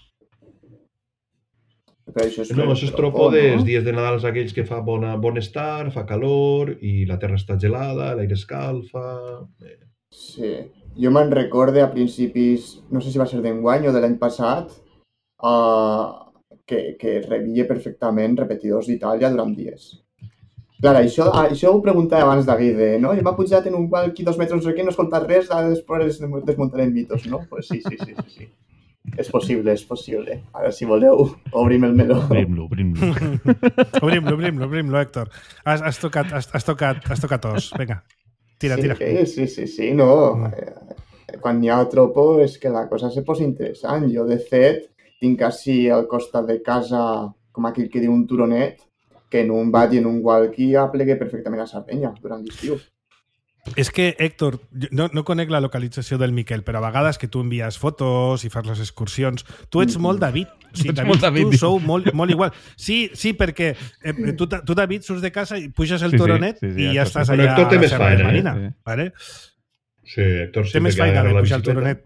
Però això és No, per això és tropo, tropo dels no? dies de Nadal aquells que fa bona, bon estar, fa calor i la terra està gelada, l'aire escalfa... Eh, Sí. Jo me'n recorde a principis, no sé si va ser d'enguany o de l'any passat, uh, que, que rebia perfectament repetidors d'Itàlia durant dies. Clar, això, ah, això ho preguntava abans David, eh, no? Jo m'ha pujat en un walkie dos metres, no sé què, no he escoltat res, ara després desmuntarem mitos, no? Pues sí, sí, sí, sí, sí. És possible, és possible. Ara, si voleu, obrim el meló. Obrim-lo, obrim-lo. Obrim-lo, obrim-lo, obrim-lo, Héctor. Has, has, tocat, has, has, tocat, has tocat os. Vinga, tira, sí, tira. Sí, sí, sí, sí, no. Mm. Eh, Quan hi ha tropo és que la cosa se posa interessant. Jo, de fet, tinc així al costat de casa, com aquell que diu un turonet, que en un bat i en un walkie aplegue perfectament a Sardenya durant l'estiu. És que, Héctor, no, no conec la localització del Miquel, però a vegades que tu envies fotos i fas les excursions, tu ets molt David. O sigui, Ets David, molt David, tu diu. sou molt, molt igual. Sí, sí, perquè eh, tu, tu, David, surts de casa i puges el Sí, sí, toronet sí, sí, i ja Héctor, estàs sí. Però allà Héctor té a la més Serra de faena, eh? Marina. Sí. Vale? Sí, Héctor sí Té més que feina de agarra la pujar el bicicleta. toronet.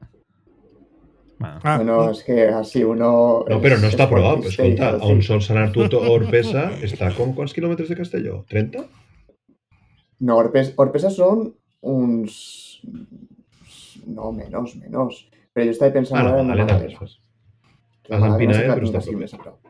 Bueno, Ah, Bueno, es que así uno... No, però no es- està a es prop. deportista y Escolta, healthy. on sols anar tu a Orpesa està com quants quilòmetres de Castelló? trenta? No, Orpes, Orpesa son uns... No, menos, menos. Pero yo estaba Ah, pensando no, en la Magdalena. Magdalena. Pues. La Has Magdalena empinat, sí que la però tinc està així prop. més a prop.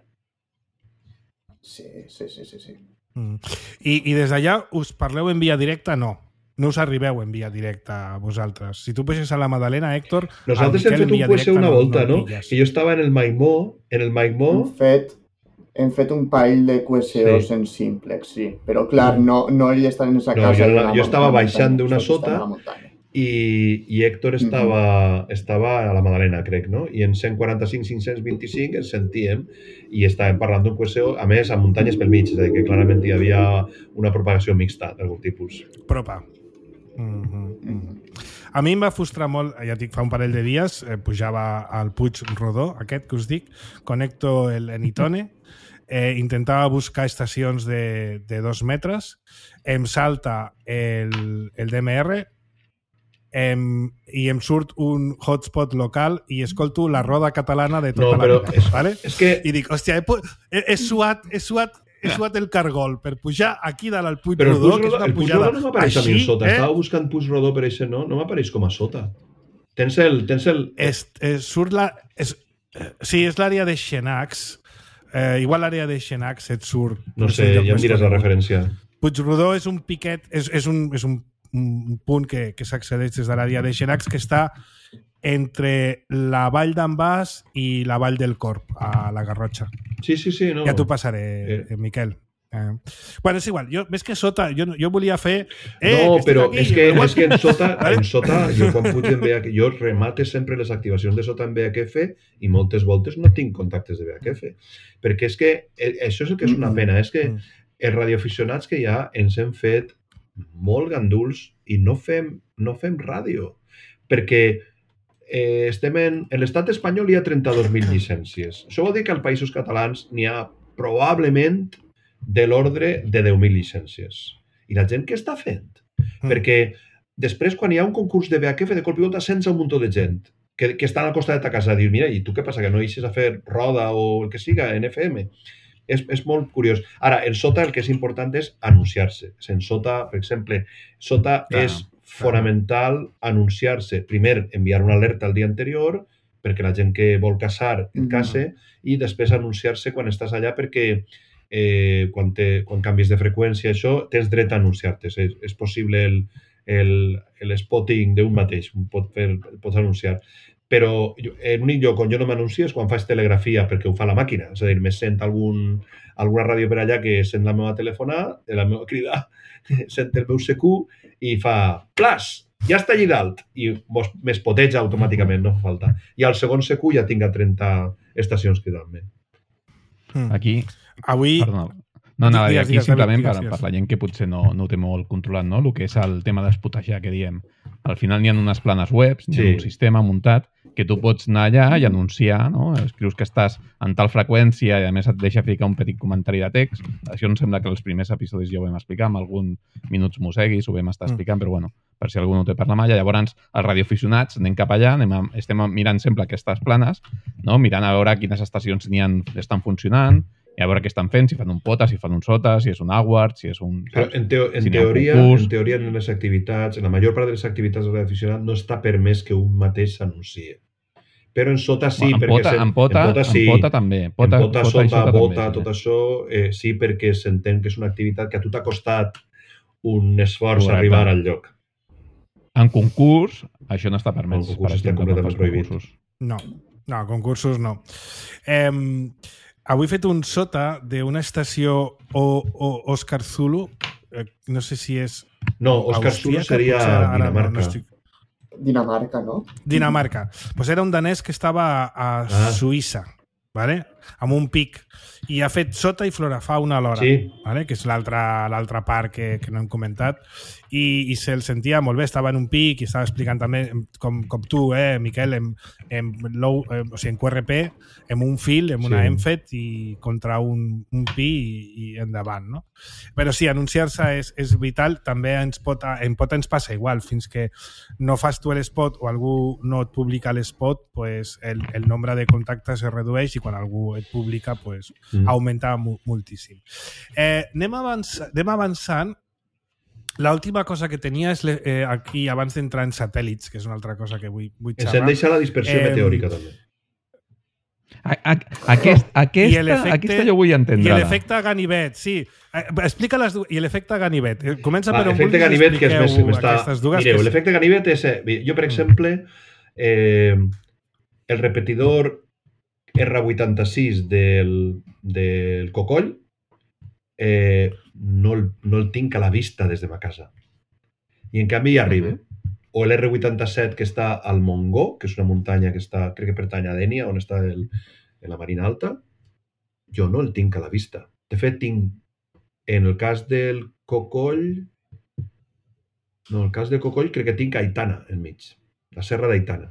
Sí, sí, sí, sí, sí. Mm. I, I des d'allà us parleu en via directa? No. No us arribeu en via directa a vosaltres. Si tu puixes a la Magdalena, Héctor... Nosaltres al hem Miquel fet en un via puese directa una volta, el no? pilles. Que jo estava en el Maimó, en el Hem Maimó... fet, hem fet un parell de Q S Os Sí. en simplex, sí. Però, clar, no, no ell està en esa No, casa. jo de la- la jo estava muntanya, baixant d'una nosaltres sota estem a la muntanya. i, i Héctor estava, estava a la Magdalena, crec, no? I en cent quaranta-cinc cinc-cents vint-i-cinc ens sentíem i estàvem parlant d'un Q S O, a més, amb muntanyes pel mig, és a dir, que clarament hi havia una propagació mixta d'algun tipus. Propa. Mm -hmm. Mm -hmm. A mi em va frustrar molt, ja et dic, fa un parell de dies, eh, pujava al Puig Rodó, aquest que us dic, connecto el Enitone, eh, intentava buscar estacions de, de dos metres, em salta el, el D M R em, i em surt un hotspot local i escolto la roda catalana de tota No, però la vida. és, ¿vale? és que... I dic, hòstia, he, pu- he, he suat, he suat he suat el cargol per pujar aquí dalt al Puig Però el Rodó, Puig que és Rodó, una el Puig pujada Rodó no m'apareix a mi així, en sota. eh? Estava buscant Puig Rodó per això, no? No m'apareix com a sota. Tens el... Tens el... Es, es, surt la, es, eh, sí, és l'àrea de Xenax. Eh, igual l'àrea de Xenax et surt. No és sé, un lloc ja em més diràs la conegut. referència. Puigrodó és un piquet, és, és, un, és un, un punt que, que s'accedeix des de l'àrea de Xenax, que està entre la vall d'en Bas i la vall del Corp, a la Garrotxa. Sí, sí, sí, no. Ja t'ho passaré, Eh. eh, Miquel. Eh. Bueno, és igual, jo, més que sota, jo, jo volia fer... Eh, No, que estic però aquí, és que, però és que en sota, Vale. en sota, jo quan puig en V H F, jo remate sempre les activacions de sota en V H F i moltes voltes no tinc contactes de V H F. Perquè és que eh, això és el que és una pena, és que Mm. els radioaficionats que hi ha ens hem fet molt ganduls i no fem, no fem ràdio. Perquè eh, estem en... En l'estat espanyol hi ha trenta-dos mil llicències. Això vol dir que als països catalans n'hi ha probablement de l'ordre de deu mil llicències. I la gent què està fent? Mm. Perquè després, quan hi ha un concurs de V H F, de cop i volta sents un muntó de gent que, que estan al costat de ta casa. Dius, mira, i tu què passa, que no eixes a fer roda o el que siga en F M? És, és molt curiós. Ara, en sota el que és important és anunciar-se. En sota, per exemple, sota Clar, és fonamental anunciar-se. Primer, enviar una alerta el dia anterior perquè la gent que vol caçar et Mhm. cace i després anunciar-se quan estàs allà perquè eh, quan, te, quan canvis de freqüència, això, tens dret a anunciar-te. És, és possible el, el, el spotting d'un mateix, pot fer, pots anunciar. Però jo- l'únic lloc on jo no m'anuncio és quan faig telegrafia, perquè ho fa la màquina. És a dir, me sent algun, alguna ràdio per allà que sent la meva telefonada, la meva crida, sent el meu C Q i fa plas, ja està allà dalt. I mos- m'espoteja automàticament, no fa falta. I al segon C Q ja tinc a trenta estacions cridant-me. Mm. aquí... Avui... Perdona. No, anava a dir, Digues, aquí digues, simplement David, per, digues, per digues. la gent que potser no, no ho té molt controlat, no? El que és el tema d'espotejar, que diem. Al final n'hi ha unes planes webs, n'hi ha Sí. un sistema muntat que tu pots anar allà i anunciar, no? Escrius que estàs en tal freqüència i a més et deixa ficar un petit comentari de text. Això em sembla que els primers episodis ja ho vam explicar, amb algun minuts mosseguis ho vam estar explicant, però bueno, per si algú no ho té per la malla. Llavors, els radioaficionats anem cap allà, anem a, estem mirant sempre aquestes planes, no? Mirant a veure quines estacions n'hi han, estan funcionant, i a veure què estan fent, si fan un pota, si fan un sota, si és un award, si és un... Però en, teo en, Si n'hi ha un teoria, concurs. en teoria, en les activitats, en la major part de les activitats de l'aficionat no està permès que un mateix s'anunciï. Però en sota sí, en perquè... pota, se- en pota, en pota, sí. en pota també. Pota, en pota, pota i sota, sota bota, també, sí. tot això, eh, sí, perquè s'entén que és una activitat que a tu t'ha costat un esforç Correcte. arribar al lloc. En concurs, això no està permès. En concurs per està exemple, completament quan fas prohibit. concursos. No, no, concursos no. Eh, avui he fet un sota d'una estació o, o Oscar Zulu, eh, no sé si és No, Òscar Zulu austríaca, seria potser ara no- Dinamarca. no estic- Dinamarca, ¿no? Dinamarca. Pues era un danès que estava a Ah. Suïssa, ¿vale? amb un pic, i ha fet sota i florafauna alhora, Sí. vale? Que és l'altra l'altra part que, que no hem comentat, i, i se'l sentia molt bé, estava en un pic i estava explicant també, com, com tu, eh, Miquel, en, en, low, eh, o sigui, en Q R P, amb un fil, amb una Sí. EMFET i contra un, un pi i, i endavant, no? Però sí, anunciar-se és, és vital, també ens pot, en pot ens passa igual, fins que no fas tu l'espot o algú no et publica l'espot, pues el, el nombre de contactes es redueix i quan algú et publica pues, mm. augmenta mu moltíssim. Eh, anem, avanç anem avançant. L'última cosa que tenia és eh, aquí, abans d'entrar en satèl·lits, que és una altra cosa que vull, vull Ens xerrar. hem deixat la dispersió Eh, meteòrica, també. A, a, aquest, aquesta, l'efecte- aquesta jo vull I entendre. l'efecte Ganivet, sí. Eh, explica les dues. I l'efecte Ganivet. Eh, Comença Va, per on efecte vulguis i Ganivet, que és més... expliqueu m'està- aquestes dues. Mireu, que és- l'efecte Ganivet és... Eh, jo, per exemple, eh, el repetidor R vuitanta-sis del, del Cocoll eh, no, el, no el tinc a la vista des de ma casa. I en canvi hi arriba. O l'R vuitanta-set que està al Montgó, que és una muntanya que està, crec que pertany a Dénia, on està el, en la Marina Alta, jo no el tinc a la vista. De fet, tinc, en el cas del Cocoll, no, en el cas del Cocoll crec que tinc Aitana enmig, la serra d'Aitana.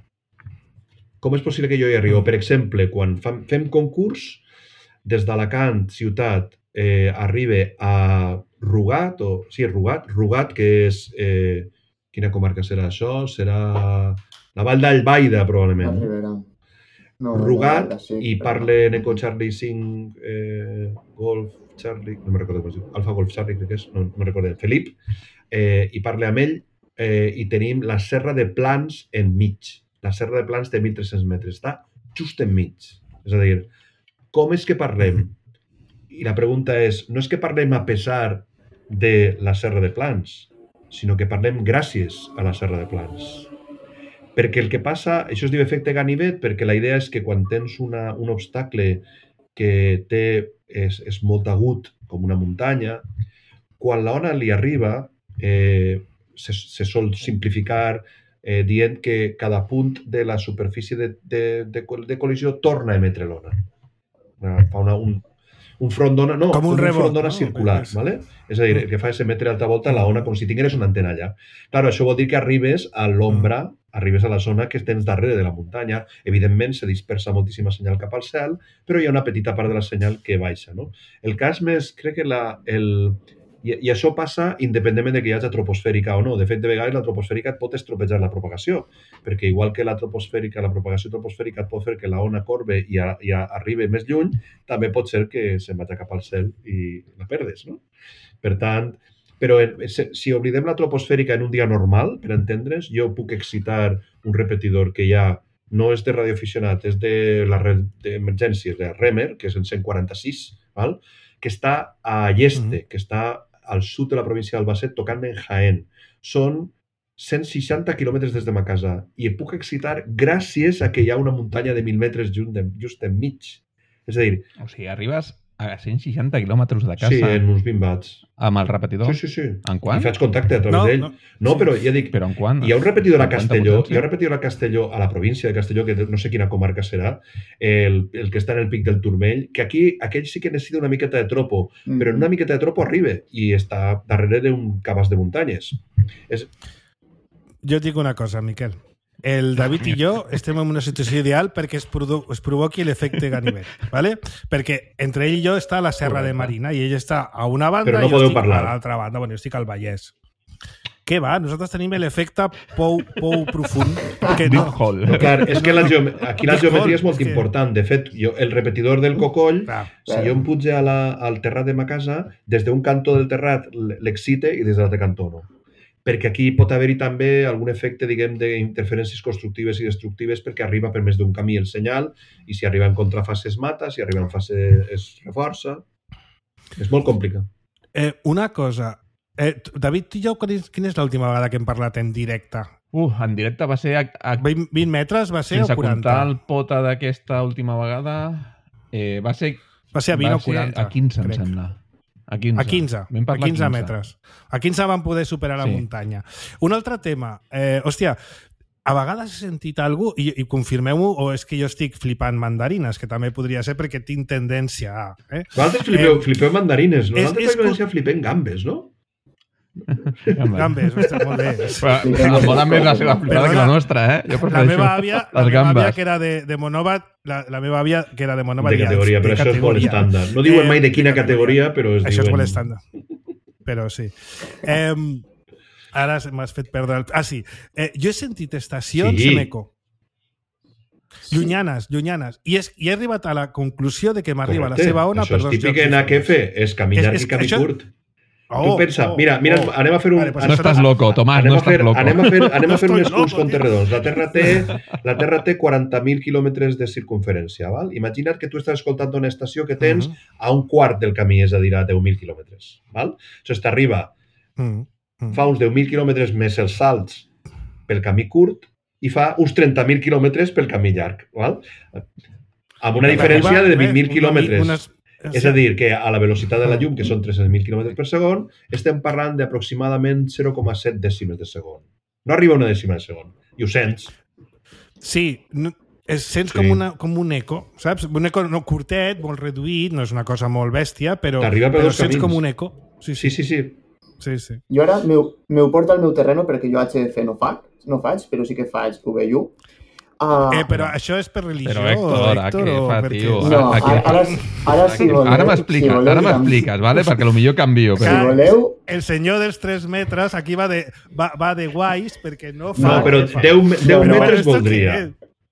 Com és possible que jo hi arribo? Per exemple, quan fam, fem concurs, des d'Alacant, ciutat, eh, arriba a Rugat, o sí, Rugat, Rugat, que és... Eh, quina comarca serà això? Serà la Vall d'Albaida, probablement. La Ribera. No, Rugat, la, la, sí, i però- parle Eco Charlie cinc, eh, Golf Charlie, no me recordo com es diu, Alfa Golf Charlie crec que és, no, no me recordo, Felip, eh, i parle amb ell, eh, i tenim la Serra de Plans enmig. La Serra de Plans té mil tres-cents metres, està just enmig. És a dir, com és que parlem? I la pregunta és, no és que parlem a pesar de la Serra de Plans, sinó que parlem gràcies a la Serra de Plans. Perquè el que passa, això es diu efecte Ganivet, perquè la idea és que quan tens una, un obstacle que té, és, és molt agut, com una muntanya, quan l'ona li arriba, eh, se, se sol simplificar eh, dient que cada punt de la superfície de, de, de, de col·lisió torna a emetre l'ona. Fa una, un, un front d'ona, no, Com un com un rebot, front d'ona no? circular, És- ¿vale? És a dir, el que fa és emetre alta volta la ona com si tingueres una antena allà. Claro, això vol dir que arribes a l'ombra, arribes a la zona que tens darrere de la muntanya. Evidentment, se dispersa moltíssima senyal cap al cel, però hi ha una petita part de la senyal que baixa, no? El cas més, crec que la, el... I, I això passa independentment de que hi hagi troposfèrica o no. De fet, de vegades la troposfèrica et pot estropejar la propagació, perquè igual que la troposfèrica, la propagació troposfèrica et pot fer que la ona corbe i, a, i a, arribi més lluny, també pot ser que se'n vagi cap al cel i la perdes, no? Per tant, però en- se- si oblidem la troposfèrica en un dia normal, per entendre's, jo puc excitar un repetidor que ja no és de radioaficionat, és de la red d'emergències, de Remer, que és en cent quaranta-sis, val? Que està a Lleste, Mhm. que està al sud de la província d'Albacete, tocant en Jaén. Són cent seixanta quilòmetres des de ma casa i el puc excitar gràcies a que hi ha una muntanya de mil metres just, de, just enmig. És a dir, O sigui, arribes a cent seixanta quilòmetres de casa sí, en uns vint watts. amb el repetidor? Sí, sí, sí. En quant? I faig contacte a través No, d'ell. no. No, no, però ja dic, Però en quant? hi ha un repetidor a En quanta Castelló, potència? hi ha un repetidor a Castelló, a la província de Castelló, que no sé quina comarca serà, el, el que està en el pic del Turmell, que aquí, aquell sí que necessita una miqueta de tropo, Mm. però en una miqueta de tropo arriba i està darrere d'un cabàs de muntanyes. És, Jo et dic una cosa, Miquel. El David i jo estem en una situació ideal perquè es, produ es provoqui l'efecte Ganivet, ¿vale? Perquè entre ell i jo està a la Serra de Marina i ell està a una banda Però no i jo podeu estic parlar. a l'altra banda. Bueno, jo estic al Vallès. Què va? Nosaltres tenim l'efecte pou, pou profund. Que no. Big hole. no, clar, és que la geome aquí la Big geometria hole, és molt és que- important. De fet, jo, el repetidor del Cocoll, Clar. si jo em puge a la, al terrat de ma casa, des d'un cantó del terrat l'excite i des de l'altre cantó no. Perquè aquí pot haver-hi també algun efecte, diguem, d'interferències constructives i destructives perquè arriba per més d'un camí el senyal i si arriba en contrafase es mata, si arriba en fase es reforça. És molt complicat. Eh, una cosa. Eh, David i jo, quan és- quina és l'última vegada que hem parlat en directe? Uh, en directe va ser a, a, vint, vint metres va ser sense o quaranta? comptar el pota d'aquesta última vegada, eh, va ser, Va ser a vint va o ser quaranta. a quinze, em crec. sembla. A quinze. A quinze, Vam a parlar quinze metres. A quinze van poder superar la Sí. muntanya. Un altre tema. Eh, hòstia, a vegades he sentit algú, i, i confirmeu-ho, o és que jo estic flipant mandarines, que també podria ser perquè tinc tendència a... Eh? Vosaltres flipeu, Eh, flipeu mandarines, és- nosaltres és a València flipem gambes, no? Gambes, ostres, molt bé. Però em mola més la seva flipada que la nostra, eh? Jo La prefereixo meva àvia, la les meva àvia gambes. que era de, de monòvat, la, la meva àvia que era de monòvat... De ja, categoria, però això és molt categoria. estàndard. No diuen Eh, mai de quina de categoria, però es Això és diuen... molt estàndard. Però sí. Eh, ara m'has fet perdre el... Ah, sí. Eh, jo he sentit estacions Sí. en eco. Llunyanes, llunyanes. I, és, I he arribat a la conclusió de que m'arriba la Correcte. seva ona Això per és dos típic jocs en A Q F, diferents. és camí llarg És- i és- camí això- curt. Oh, tu pensa, oh, mira, mira, oh. anem a fer un... Vale, pues No això estàs no- loco, Tomàs, anem no a fer, estàs loco. anem a fer, anem a fer No unes, estoy uns loco, comptes tio. redons. La Terra té, la Terra té quaranta mil quilòmetres de circunferència, val? Imagina't que tu estàs escoltant una estació que tens Mhm. a un quart del camí, és a dir, a deu mil quilòmetres, val? Això t'arriba, Mm, mm. fa uns deu mil quilòmetres més els salts pel camí curt i fa uns trenta mil quilòmetres pel camí llarg, val? Amb una diferència de vint mil Una- quilòmetres. unes- És a dir, que a la velocitat de la llum, que són tres-cents mil quilòmetres per segon, estem parlant d'aproximadament zero coma set dècimes de segon. No arriba a una dècima de segon. I ho sents. Sí, no, es, sents Sí. com, una, com un eco, saps? Un eco no, curtet, molt reduït, no és una cosa molt bèstia, però, T'arriba per però dos sents camins. com un eco. Sí, Sí, sí, sí, sí. sí. sí. Jo ara m'ho m'ho porto al meu terreno perquè jo H F no faig, no faig, però sí que faig V I U. Uh, Eh, però això és per religió, Però, Héctor, a Héctor, què o fa, per què? tio? no, aquí- ara, ara, ara si voleu... Ara m'expliques, si voleu, ara canvi- m'expliques, vale? Perquè potser canvio. Si Però... voleu, El senyor dels tres metres aquí va de, va, va de guais perquè no fa... No, però què fa. deu, deu Però metres esto voldria. què és?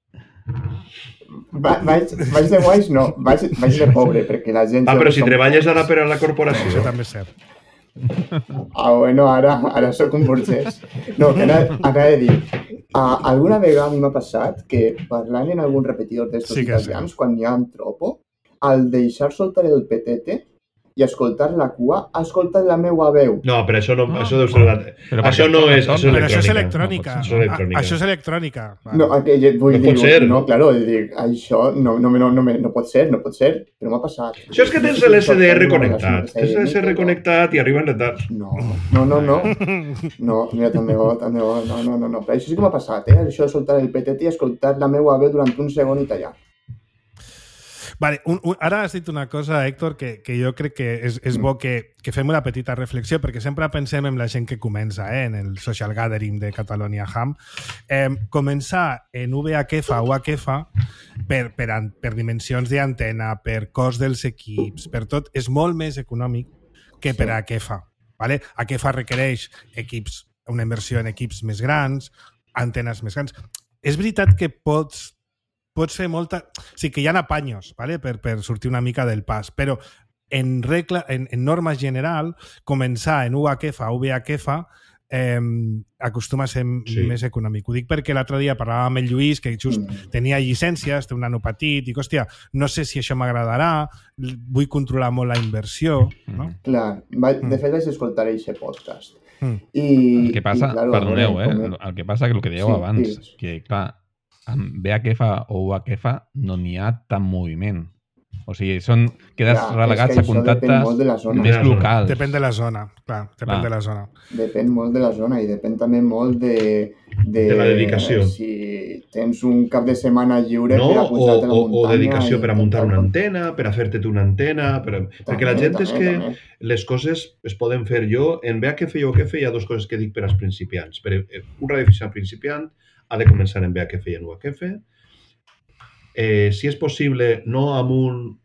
va, vaig, vaig de guais, no, vaig, vaig de pobre, perquè la gent... Ah, però si som- treballes ara per a la Això corporació. també és cert. Ah, bueno, ara, ara sóc un burgès. No, que ara, ara he de dir, uh, alguna vegada a mi m'ha passat que parlant en algun repetidor d'estos Sí que italians, quan hi ha un tropo, al deixar soltar el petete i escoltar la cua, ha escoltat la meua veu. No, però això no, No. això deu ser... La... Però Això perquè no són és, això és Però això és electrònica. electrònica. Això és electrònica. Ah, Això és electrònica. Va. No, aquell, vull No dir, pot ser. no, claro, dic, això no, no, no, no, no pot ser, no pot ser, però m'ha passat. Això és que tens l'S D R connectat. Tens l'S D R connectat i arriben retards. No, no, no, no. No, mira, tant de bo, tant de bo. No, no, no, no. Però això sí que m'ha passat, eh? Això de soltar el petete i escoltar la meua veu durant un segon i tallar. Vale, un, un, ara has dit una cosa, Héctor, que, que jo crec que és, és bo que, que fem una petita reflexió, perquè sempre pensem en la gent que comença, eh, en el social gathering de Catalonia Ham. Eh, començar en V H F o U H F per, per, an- per dimensions d'antena, per cost dels equips, per tot, és molt més econòmic que per Sí. a H F. Vale? H F requereix equips, una inversió en equips més grans, antenes més grans. És veritat que pots pots fer molta... O sigui, que hi ha apanyos, vale? per, per sortir una mica del pas, però en, regla, en, en norma general, començar en U H F o V H F eh, acostuma a ser Sí. sí. més econòmic. Ho dic perquè l'altre dia parlàvem amb el Lluís, que just Mm. tenia llicències, té un nano petit, i dic, hòstia, no sé si això m'agradarà, vull controlar molt la inversió, no? Clar, va, Mm. de fet vaig escoltar aquest podcast. Mm. I, El que passa, i, claro, perdoneu, a eh? veure, com- El que passa que el que dèieu Sí, abans, digues. que clar, amb V H F o U H F no n'hi ha tant moviment. O sigui, són, quedes Clar, relegats és que a això depèn contactes molt de la zona. més De la zona. locals. Depèn de la zona, clar, depèn Clar. de la zona. Depèn molt de la zona i depèn també molt de... De, De la dedicació. Si tens un cap de setmana lliure No, per a o, pujar-te a la o, muntanya... o dedicació i per a muntar una intentar- antena, per a fer-te tu una antena... Per... Perquè la També, gent és també, que també. les coses es poden fer jo. En V H F i U H F hi ha dues coses que dic per als principiants. Per, eh, un radioaficionat principiant ha de començar en V H F i en U H F. Eh, si és possible, no amb un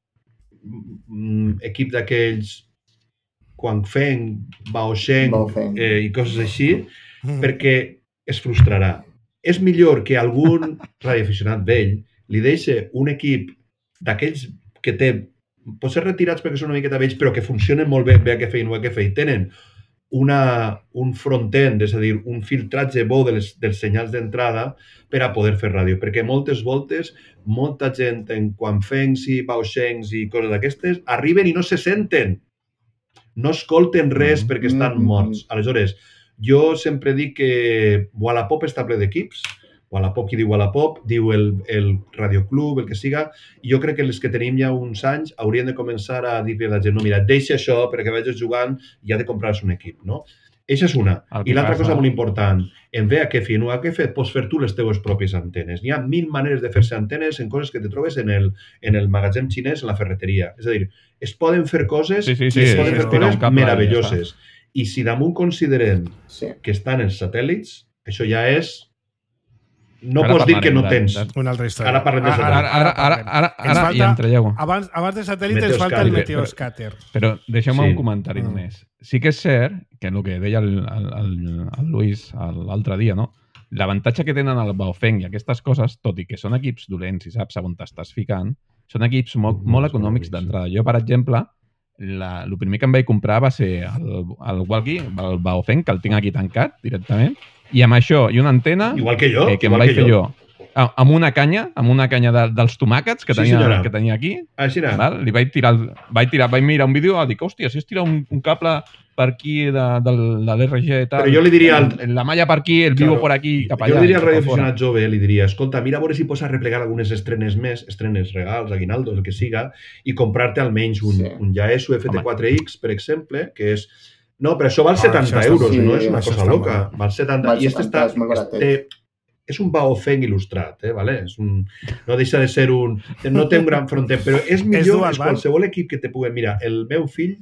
mm, equip d'aquells Quangfeng, Baosheng Baofeng. eh, i coses així, Mm. perquè es frustrarà. És millor que algun radioaficionat vell li deixi un equip d'aquells que té, pot ser retirats perquè són una miqueta vells, però que funcionen molt bé en V H F i en U H F i tenen una, un front-end, és a dir, un filtratge bo dels, dels senyals d'entrada per a poder fer ràdio. Perquè moltes voltes, molta gent en Quangfengs i Baoshengs i coses d'aquestes arriben i no se senten. No escolten res Mhm. perquè estan Mhm. morts. Aleshores, jo sempre dic que Wallapop està ple d'equips. Wallapop, qui diu Wallapop, diu el, el radioclub, el que siga, i jo crec que els que tenim ja uns anys haurien de començar a dir-li a la gent, no, mira, deixa això perquè vagis jugant i ha de comprar-se un equip, no? Eixa és una. El I que l'altra passa- cosa molt important, en V H F i en U H F pots fer tu les teues pròpies antenes. Hi ha mil maneres de fer-se antenes en coses que te trobes en el, en el magatzem xinès, en la ferreteria. És a dir, es poden fer coses, Sí, sí, sí, i es sí, poden sí, fer sí, coses un cable i ja meravelloses. I si damunt considerem Sí. que estan els satèl·lits, això ja és... No Ara pots dir que no parlarem de- tens. de- Una altra història. Ara parlem de Ah, satèl·lits. Ara, ara, ara, ara, Ens ara i falta- entrelleu. Abans, abans de satèl·lit ens falta el Meteoscàter. meteoscàter. Però deixeu-me Sí. un comentari Mm. només. Sí que és cert que el que deia el, el, el, el Luis l'altre dia, no? L'avantatge que tenen el Baofeng i aquestes coses, tot i que són equips dolents i saps on t'estàs ficant, són equips molt, Molt molt econòmics econòmics, d'entrada. Jo, per exemple, la, el primer que em vaig comprar va ser el, el walkie, el Baofeng, que el tinc aquí tancat directament, i amb això i una antena Igual que jo, que, que em igual vaig que fer jo. jo. Ah, amb una canya, amb una canya de, dels tomàquets que Sí, tenia, senyora. que tenia aquí, Així era. val? Li vaig tirar, el- vaig tirar, vaig mirar un vídeo i dic, hòstia, si es tira un, un cable per aquí de, de, de l'R G i tal, Però jo li diria al- el, la malla per aquí, el vivo Claro. por aquí, cap allà. Jo li diria al cap a radioaficionat fora. jove, li diria, escolta, mira a veure si pots arreplegar algunes estrenes més, estrenes regals, aguinaldos, el que siga, i comprar-te almenys un, Sí. un Yaesu F T quatre X, per exemple, que és... No, però això val Ah, setanta això està- euros, sí, no és una això cosa està loca. molt Val setanta. Val I este setanta, està... és molt baratet. Té, és un Baofeng il·lustrat, eh, vale? És un, no deixa de ser un... No té un gran fronter, però és millor, dual, és val? qualsevol equip que te pugui... Mira, el meu fill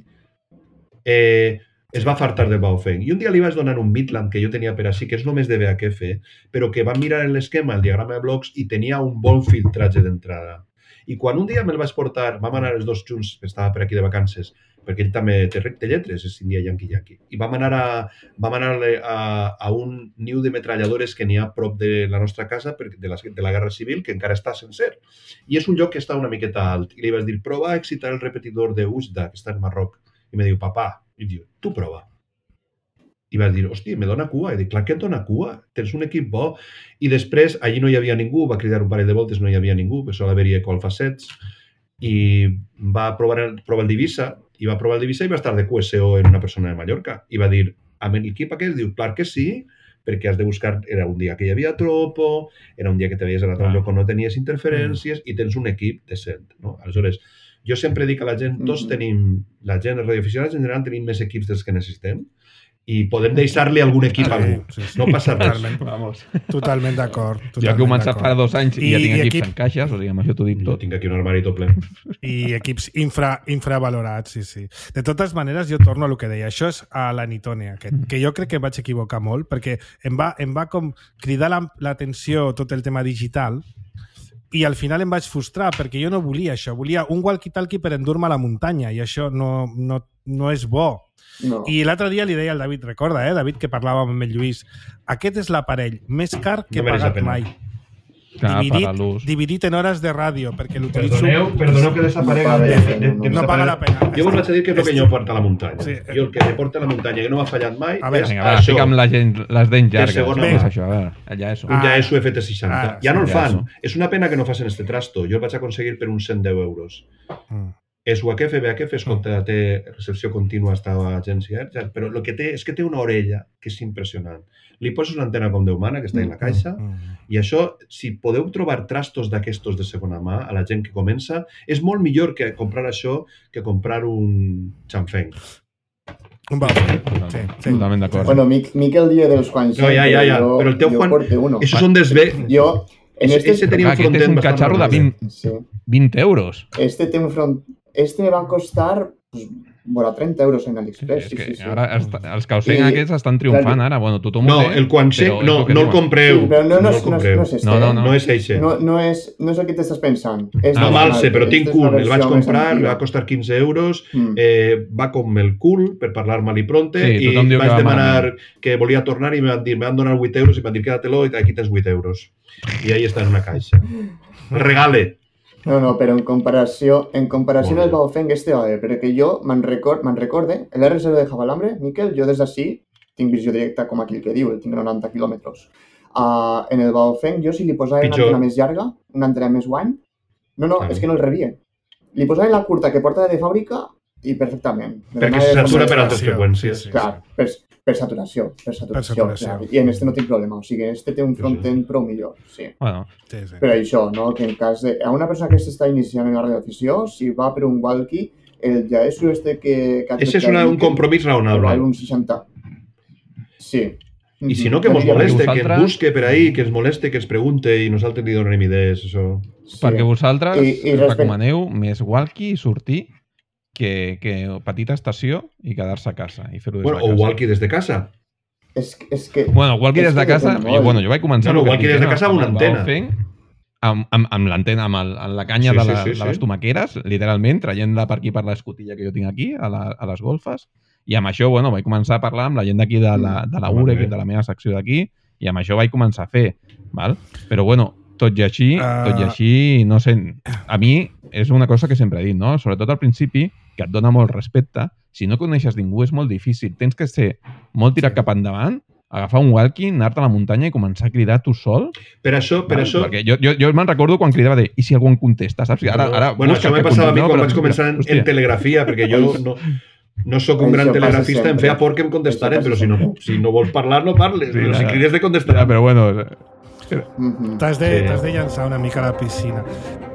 eh, es va fartar del Baofeng. I un dia li vaig donar un Midland que jo tenia per així, que és només de V H F, però que va mirar en l'esquema, el diagrama de blocs, i tenia un bon filtratge d'entrada. I quan un dia me'l vaig portar, vam anar els dos junts, que estava per aquí de vacances, perquè ell també té, té lletres, és india Yankee Yankee. I vam anar, a, vam anar a, a un niu de metralladores que n'hi ha a prop de la nostra casa, per- de la, de la Guerra Civil, que encara està sencer. I és un lloc que està una miqueta alt. I li vaig dir, prova a excitar el repetidor de Ujda, que està en Marroc. I me diu, papà, i diu, tu prova. I vaig dir, hòstia, me dona cua. I dic, clar que et dona cua, tens un equip bo. I després, allí no hi havia ningú, va cridar un parell de voltes, no hi havia ningú, per sol haver-hi eco alfa sets, i va provar el, provar el Divisa, i va provar el Divisa i va estar de Q S O en una persona de Mallorca. I va dir, amb l'equip aquest, diu, clar que sí, perquè has de buscar, era un dia que hi havia tropo, era un dia que te veies anar a un lloc on no tenies interferències, i tens un equip decent, no? Aleshores, jo sempre dic a la gent, tots Mhm. tenim, la gent, els radioaficionats en general, tenim més equips dels que necessitem, i podem deixar-li algun equip a algú. Sí, sí. No passa res. Totalment, Vamos. totalment d'acord. Jo he començat fa dos anys i, I- ja tinc i equips equip- en caixes, o sigui, amb això t'ho dic Jo tot. tinc aquí un armari tot ple. I equips infra, infravalorats, sí, sí. De totes maneres, jo torno a lo que deia. Això és a l'Anitone, aquest, que jo crec que em vaig equivocar molt, perquè em va, em va com cridar la- l'atenció tot el tema digital, i al final em vaig frustrar, perquè jo no volia això. Volia un walkie-talkie per endur-me a la muntanya, i això no, no, no és bo. No. I l'altre dia li deia al David, recorda, eh, David, que parlàvem amb el Lluís, aquest és l'aparell més car que he No mereix la pagat pena. mai. Clar, per a Dividit, l'ús. dividit en hores de ràdio, perquè l'utilitzo... Perdoneu, perdoneu que desaparega. No de, paga de, de, de, No paga la pena. Jo us vaig a dir que és el que jo porta a la muntanya. Sí. Jo el que me porta a la muntanya, que no m'ha fallat mai, A veure, és Vinga, va, això. fica'm la gent, les dents llargues. segona Què és mà. això? A veure, allà és. Un Ah. Yaesu F T seixanta. Ah, ja no el sí, fan. Yaesu. És una pena que no facin este trasto. Jo el vaig aconseguir per uns cent deu euros. Mm. És U H F, V H F, escolta, té recepció contínua hasta l'agència, però el que té és que té una orella que és impressionant. Li poses una antena com Déu mana, que està en la caixa, Mm. i això, si podeu trobar trastos d'aquestos de segona mà a la gent que comença, és molt millor que comprar això que comprar un xamfeng. Un val. Sí, sí. Totalment d'acord. Bueno, Mic, Miquel dia dels Juan No, ja, ja, ja, jo, però el teu jo Juan- porto uno. Això són dels bé... Jo, en Ese, este, ese tenia un Aquest és frontent un bastant catxarro de ràpid. vint, sí, vint euros. este té un front... Este me va costar pues, vora trenta euros en AliExpress. És Sí, que sí, sí. ara est- els Kauseng I- aquests estan triomfant ara. Bueno, tothom No, ho té, el Quanxen, però és no, el que no el diuen. compreu. Sí, però no, no, no és, el no, és, compreu. no és este, No, no, eh? No és eixe. No, no, és, no és el que t'estàs pensant. És No, més mal alt. sé, però tinc Esta és una un, el vaig versió més comprar, antiga. va costar quinze euros, Mm. eh, va com el cul, per parlar mal i pronte, Sí, i tothom diu que vaig va demanar malament. que volia tornar i me van dir, me van donar vuit euros i em van dir, quédatelo, i aquí tens vuit euros. I ahí està en una caixa. Regale. No, no, però en comparació, en comparació Molt al bé. Baofeng este va bé, perquè jo me'n record, me'n recorde, l'R zero de Javalambre, Miquel, jo des d'ací tinc visió directa com aquell que diu, el tinc a noranta quilòmetres. Uh, en el Baofeng, jo si li posava una Pitjor. antena més llarga, una antena més guany, no, no, Clar. és que no el rebia. Li posava la curta que porta de fàbrica i perfectament. Me Perquè donava se com satura a- per altres Sí, freqüències. sí, sí. Clar, per, per saturació, per saturació. saturació. clar. I en este no tinc problema, o sigui, este té un frontend prou millor, sí. Bueno, Sí, sí. Però això, no? Que en cas de... A una persona que s'està iniciant en la radioafició, si va per un walkie, el Yaesu este que... que ha Ese és tret una, un Miquel, compromís que val raonable. un seixanta. Sí. I si no, que ens moleste, que ens busque per ahí, que ens moleste, que ens pregunte i nosaltres li donem idees, això. Sí. Perquè vosaltres I, i respect... recomaneu més walkie i sortir que, que petita estació i quedar-se a casa i fer-ho des bueno, de casa. O walkie des de casa. És, és que... Bueno, walkie des de casa... Jo, bueno, jo vaig començar... No, no, walkie des de casa amb una antena. Amb, amb, amb l'antena, amb, el, amb la canya sí, de, la, sí, sí, de les sí. tomaqueres, literalment, traient-la per aquí per l'escotilla que jo tinc aquí, a, la, a les golfes, i amb això, bueno, vaig començar a parlar amb la gent d'aquí de la, de la U R E, de la meva secció d'aquí, i amb això vaig començar a fer, val? Però, bueno, tot i així, uh... tot i així, no sé, a mi és una cosa que sempre he dit, no? Sobretot al principi, que et dona molt respecte, si no coneixes ningú és molt difícil, tens que ser molt tirat cap endavant, agafar un walkie, anar-te a la muntanya i començar a cridar tu sol. Per això, per val? això... Perquè jo, jo, jo me'n recordo quan cridava de i si algú em contesta, saps? Ara, ara bueno, això m'ha passat a mi quan vaig començar en, en telegrafia, perquè jo no, no sóc un gran telegrafista, em feia por que em contestaren, però si no, si no vols parlar, no parles. Sí, però si crides de contestar... Ja, però bueno... T'has de, t'has de llançar una mica a la piscina.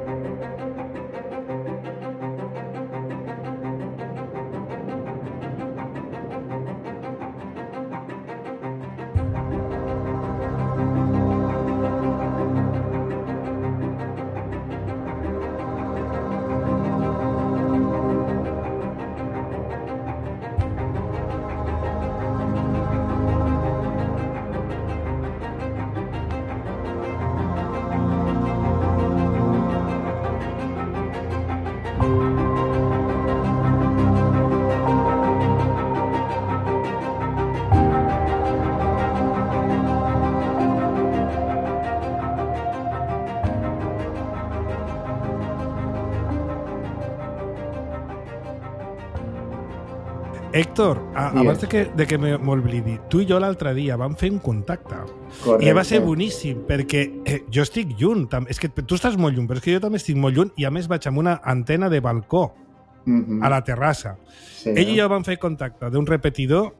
Héctor, a, abans de que, de que m'oblidi, tu i jo l'altre dia vam fer un contacte. Correcte. I va ser boníssim, perquè eh, jo estic lluny. Tam- és que tu estàs molt lluny, però és que jo també estic molt lluny i a més vaig amb una antena de balcó Mm-hmm. a la terrassa. Sí, Ell i no? jo vam fer contacte d'un repetidor,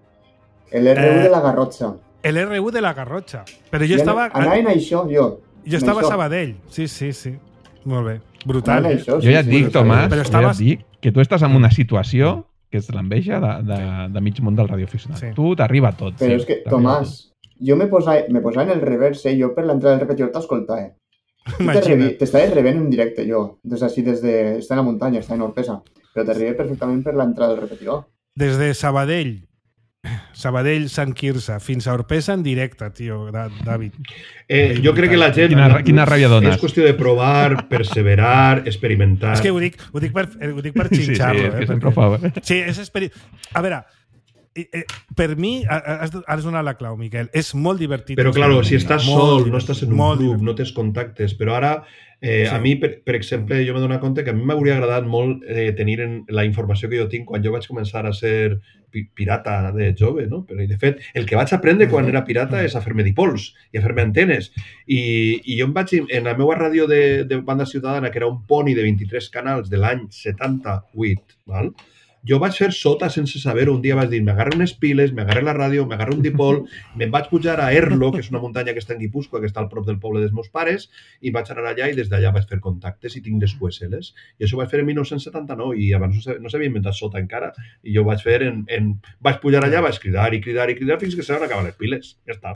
El R U Eh, de la Garrotxa. el R U de la Garrotxa. Però jo I estava... Anaven a això, jo. Jo estava a Això. Sabadell. Sí, sí, sí. Molt bé. Brutal. Anaven a Eh? això, Jo ja et sí, dic, sí, Tomàs, Però jo ja estaves- et dic que tu estàs en una situació que és l'enveja de, de, de mig món del radioaficionat. Sí. Tu t'arriba tot. Però sí, és que, t'arriba Tomàs, jo me posava, me posava en el reverse i jo per l'entrada del repetidor t'escoltava. Imagina't. T'estava rebent en directe jo, des d'ací, des de... Està en la muntanya, està en Orpesa, però t'arribé perfectament per l'entrada del repetidor. Des de Sabadell, Sabadell, Sant Quirze, fins a Orpesa en directe, tio, Da- David. Eh, jo crec que la gent... Quina, quina ràbia dones. És qüestió de provar, perseverar, experimentar. És que ho dic, ho dic per, ho dic per Sí, sí, xinxar-lo. és que eh, sempre ho perquè- fa. Sí, és experi... A veure, eh, eh, per mi, ha- has, has donat la clau, Miquel, és molt divertit. Però, claro, si experimentar, estàs molt sol, divertit, no estàs en un molt club, divertit. no tens contactes, però ara, eh, Sí. a mi, per, per exemple, jo m'he donat compte que a mi m'hauria agradat molt eh, tenir en la informació que jo tinc quan jo vaig començar a ser pi pirata de jove, no? Però, i de fet, el que vaig aprendre quan era pirata és a fer-me dipols i a fer-me antenes. I, i jo em vaig, en la meva ràdio de, de banda ciutadana, que era un poni de vint-i-tres canals de l'any setanta-vuit, val? Jo vaig fer sota sense saber-ho. Un dia vaig dir, m'agarre unes piles, m'agarre la ràdio, m'agarre un dipol, me'n vaig pujar a Erlo, que és una muntanya que està en Guipúscoa, que està al prop del poble dels meus pares, i vaig anar allà i des d'allà vaig fer contactes i tinc les Q S Ls. I això ho vaig fer en mil nou-cents setanta-nou i abans no s'ha- no s'havia inventat sota encara. I jo ho vaig fer en, en... Vaig pujar allà, vaig cridar i cridar i cridar fins que se van acabar les piles. Ja està.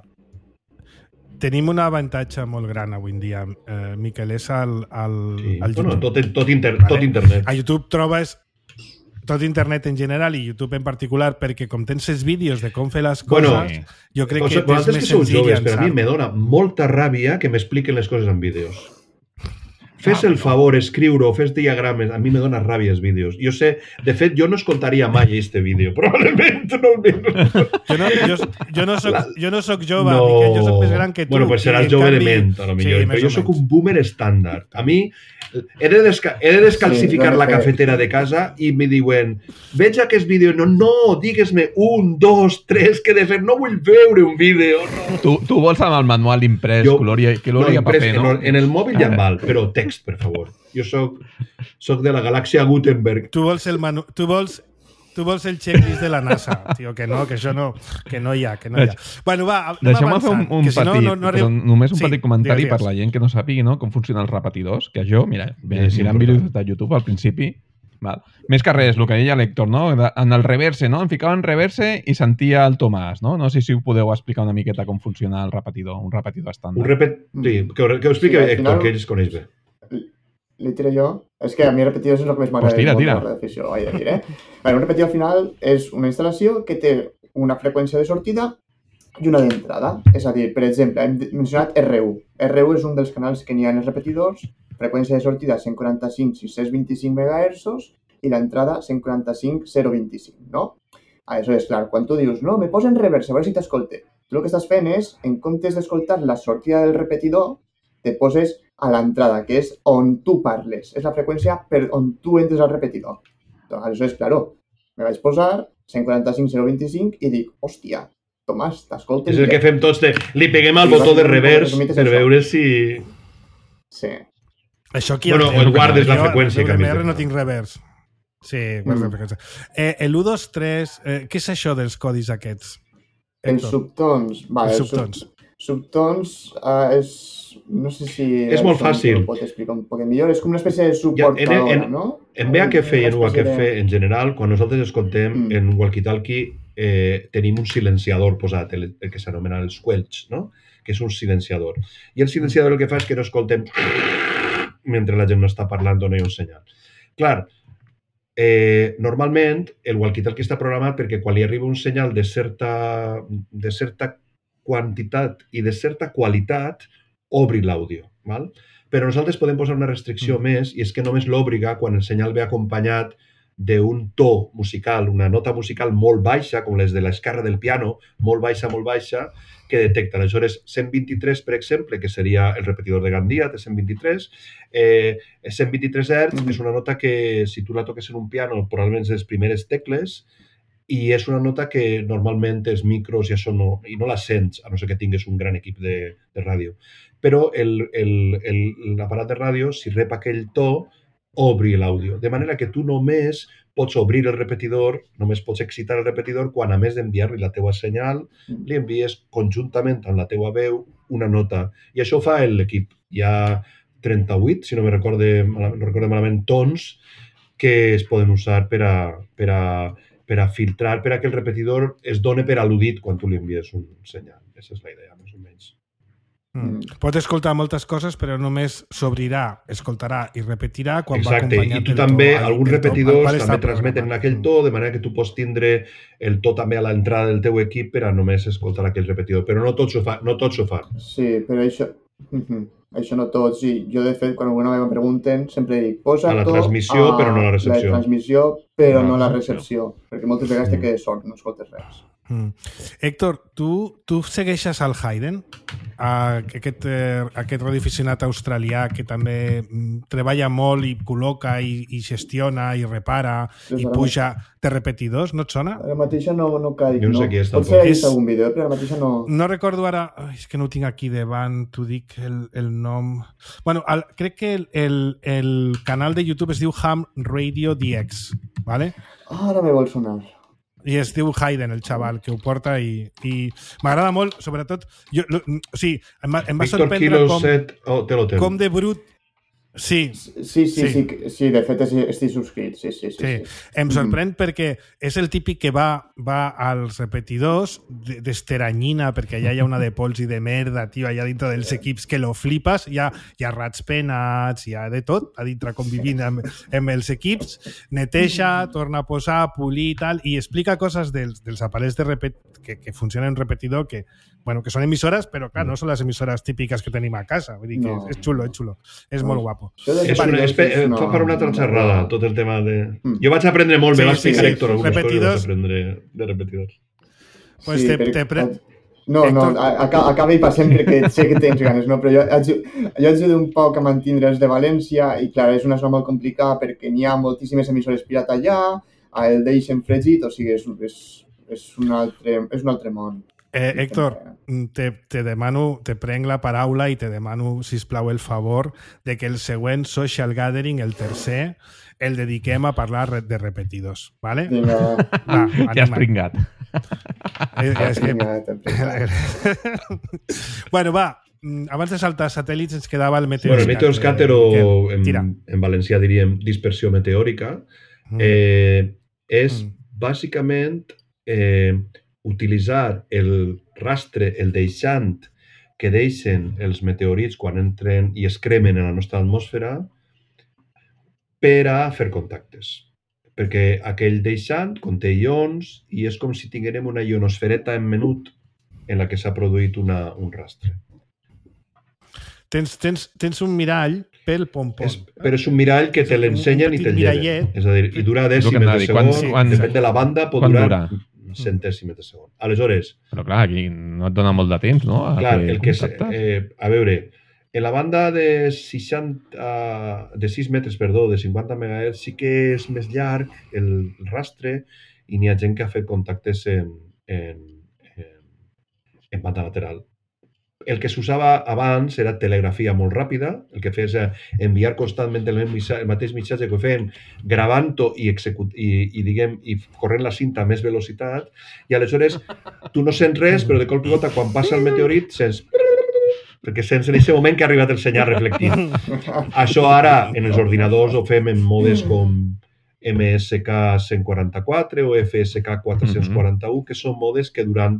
Tenim un avantatge molt gran avui en dia, eh, Miquel, és al, al, Sí. al Bueno, YouTube. tot, tot, inter, Vale. tot internet. A YouTube trobes tot internet en general i YouTube en particular, perquè com tens els vídeos de com fer les coses, Bueno, jo crec Vosaltres que és que més sou senzill joves, però a mi llançar. me dona molta ràbia que m'expliquen les coses en vídeos. Fes el favor, escriure-ho, fes diagrames. A mi me dona ràbia els vídeos. Jo sé, de fet, jo no escoltaria mai este vídeo. Probablement no el miro. Jo no, jo, jo no soc, jo no soc jove, No. Miquel, jo soc més gran que tu. Bueno, pues seràs i en jove de canvi- ment, a lo millor. Sí, Però més jo o sóc menys. un boomer estàndard. A mi he de, desca he de descalcificar Sí, la no, cafetera de casa i me diuen, veig aquest vídeo. No, no, digues-me un, dos, tres, que de fet no vull veure un vídeo. No. Tu, tu vols amb el manual imprès, Jo- color i, color No, i imprès, paper, no? en, en el mòbil ja em Ah. val, però text, per favor. Jo soc, soc de la galàxia Gutenberg. Tu vols el manu... tu vols tu vols el checklist de la NASA, tio, que no, que això no, que no hi ha, que no hi ha. Bueno, va, anem Deixeu-me fer un, avançant, un que si petit, no, no, no però arrib... només un Sí, petit comentari digues, per la gent que no sàpigui, no?, com funcionen els repetidors, que jo, mira, És mirant important. vídeos de YouTube al principi, Val. Més que res, el que deia l'Héctor, no? En el reverse, no? Em ficava en reverse i sentia el Tomàs, no? No sé si ho podeu explicar una miqueta com funciona el repetidor, un repetidor estàndard. Un repet... Sí, que, ho- que ho expliqui Sí, al Héctor, final- que ell es coneix bé. Li tiro jo? És que a mi repetidors és el que més m'agrada Pues tira, del món tira. de la radioafició, ho he de dir, eh? Vale, un repetidor al final és una instal·lació que té una freqüència de sortida i una d'entrada. És a dir, per exemple, hem mencionat R U. R U és un dels canals que n'hi ha en els repetidors, freqüència de sortida cent quaranta-cinc sis cents vint-i-cinc megahertzos i l'entrada cent quaranta-cinc zero vint-i-cinc, no? Aleshores, clar, quan tu dius, no, me posa en reverse, a veure si t'escolte. Tu el que estàs fent és, en comptes d'escoltar la sortida del repetidor, te poses a l'entrada, que és on tu parles. És la freqüència per on tu entres al repetidor. Aleshores, claro, me vaig posar cent quaranta-cinc zero vint-i-cinc i dic, hòstia, Tomàs, t'escoltes És el bé. que fem tots, de, li peguem al Sí, botó de bàsicament, revers com a resumit és per això. veure si... Sí. Això aquí Bueno, el o guardes la jo, freqüència el que canvies W M R de no canal. tinc revers. Sí, guardes Mm. la freqüència. Eh, el u dos tres, eh, què és això dels codis aquests? Els Héctor? subtons. Vale, Els els sub- subtons. Subtons uh, és... No sé si... És molt això fàcil. Ho pot explicar un poc millor. És com una espècie de suportadora, en- en- no? En V H F i en Una U H espècie F, de- en general, quan nosaltres escoltem Mm. en walkie-talkie, eh, tenim un silenciador posat, el, el que s'anomena el squelch, no? Que és un silenciador. I el silenciador el que fa és que no escoltem mentre la gent no està parlant o no hi ha un senyal. Clar, eh, normalment el walkie-talkie està programat perquè quan li arriba un senyal de certa, de certa quantitat i de certa qualitat, obri l'àudio. Val? Però nosaltres podem posar una restricció Mm. més, i és que només l'obriga quan el senyal ve acompanyat d'un to musical, una nota musical molt baixa, com les de l'esquerra del piano, molt baixa, molt baixa, que detecta. Aleshores, cent vint-i-tres, per exemple, que seria el repetidor de Gandia, té cent vint-i-tres, eh, cent vint-i-tres hertz Mhm. és una nota que, si tu la toques en un piano, probablement és les primeres tecles, i és una nota que normalment els micros i això no, i no la sents, a no ser que tingues un gran equip de, de ràdio. Però el- el- el- l'aparat de ràdio, si rep aquell to, obri l'àudio. De manera que tu només pots obrir el repetidor, només pots excitar el repetidor quan, a més d'enviar-li la teua senyal, li envies conjuntament amb la teua veu una nota. I això ho fa l'equip. Hi ha trenta-vuit, si no me recorde, no recorde malament, tons que es poden usar per a, per a, per a filtrar, per a que el repetidor es doni per al·ludit quan tu li envies un senyal. Aquesta és la idea, més o menys. Mm. Pot escoltar moltes coses, però només s'obrirà, escoltarà i repetirà quan Exacte, va i acompanyat tu del també, to, alguns del to, repetidors al qual està també transmeten programat. aquell Mm. to, de manera que tu pots tindre el to també a l'entrada del teu equip per a només escoltar aquell repetidor, però no tots ho fan. No tots ho fan. Sí, però això... Mhm. Això no tots. I jo, de fet, quan alguna vegada em pregunten, sempre dic, posa A la to transmissió, a però no a la recepció. La transmissió, però No a no a la la recepció. recepció. Perquè moltes vegades te Mm. quedes sort, no escoltes res. Mm. Héctor, tu, tu segueixes al Hayden, aquest, eh, aquest radioaficionat australià que també mm, treballa molt i col·loca i, i gestiona i repara Des i d'ara puja de repetidors, no et sona? Ara mateixa no, no caic, Jo no no. sé qui és, Potser tampoc. he vist És- algun vídeo, però ara mateixa no... No recordo ara, ai, és que no ho tinc aquí davant, t'ho dic el, el nom... Bueno, el, crec que el, el, el canal de YouTube es diu Ham Radio D X, ¿vale? Ara me vol sonar. I es diu Hayden, el xaval, que ho porta i, i m'agrada molt, sobretot... Jo, lo, o sigui, em va, em va Víctor sorprendre Kilo com, set Hotel Hotel. com de brut... Sí, Sí, sí, Sí. sí, sí, sí de fet es- estic subscrit, sí, sí, sí. sí. sí. Em sorprèn perquè és el típic que va, va als repetidors de- d'esteranyina, perquè allà hi ha una de pols i de merda, tio, allà dintre dels equips que lo flipes, hi ha, hi ha rats penats, hi ha de tot, a dintre convivint amb, amb els equips, neteja, torna a posar, polir i tal, i explica coses dels, dels aparells de repet que, que funcionen en repetidor, que, bueno, que són emissores, però clar, no són les emissores típiques que tenim a casa, vull dir que No. és, és xulo, és xulo, és molt guapo. Això de És una, és, repetidors és, una- fa per una altra xerrada, tot el tema de... Mm. Jo vaig aprendre molt, Sí, me va sí, explicar sí. Héctor algunes Repetidors. coses que vaig aprendre de repetidors. Pues Sí, te, però- te pre... No, no, Héctor- a- aca- acaba i passem perquè sé que tens ganes, no? Però jo, aju- jo ajudo un poc a mantindre'ls de València i, clar, és una zona molt complicada perquè n'hi ha moltíssimes emissores pirata allà, el deixen fregit, o sigui, és, és, és, un, altre, és un altre món. Eh, Héctor, te, te demano, te prenc la paraula i te demano, sisplau, el favor de que el següent social gathering, el tercer, el dediquem a parlar re- de repetidors, ¿vale? Vinga, va. Va, Ja has anima't. pringat. Eh, és que... Vinga, t'hem pres. bueno, va, mm, abans de saltar satèl·lits ens quedava el Bueno, meteoscat. el meteoscat, eh, o Miquel. en, Tira. en valencià diríem dispersió meteòrica, Eh, és bàsicament eh, utilitzar el rastre, el deixant que deixen els meteorits quan entren i es cremen en la nostra atmosfera per a fer contactes. Perquè aquell deixant conté ions i és com si tinguérem una ionosfereta en menut en la que s'ha produït una, un rastre. Tens, tens, tens un mirall pel pompon. És, però és un mirall que te l'ensenyen i te'l lleven. És a dir, i dura dècimes de segon, quan, quan, depèn de la banda, pot durar dura? centèsimes de segon. Aleshores... Però clar, aquí no et dona molt de temps, no? A clar, el que és, eh, a veure, en la banda de seixanta, de sis metres, perdó, de cinquanta megahertz, sí que és més llarg el rastre i n'hi ha gent que ha fet contactes en, en, en, en banda lateral. El que s'usava abans era telegrafia molt ràpida, el que feia és enviar constantment el, el mateix missatge que ho feien gravant-ho i, execut, i, i, diguem, i corrent la cinta a més velocitat, i aleshores tu no sents res, però de cop i volta quan passa el meteorit sents... perquè sents en aquest moment que ha arribat el senyal reflectit. Això ara en els ordinadors ho fem en modes com M S K cent quaranta-quatre o F S K quatre-cents quaranta-u, que són modes que durant...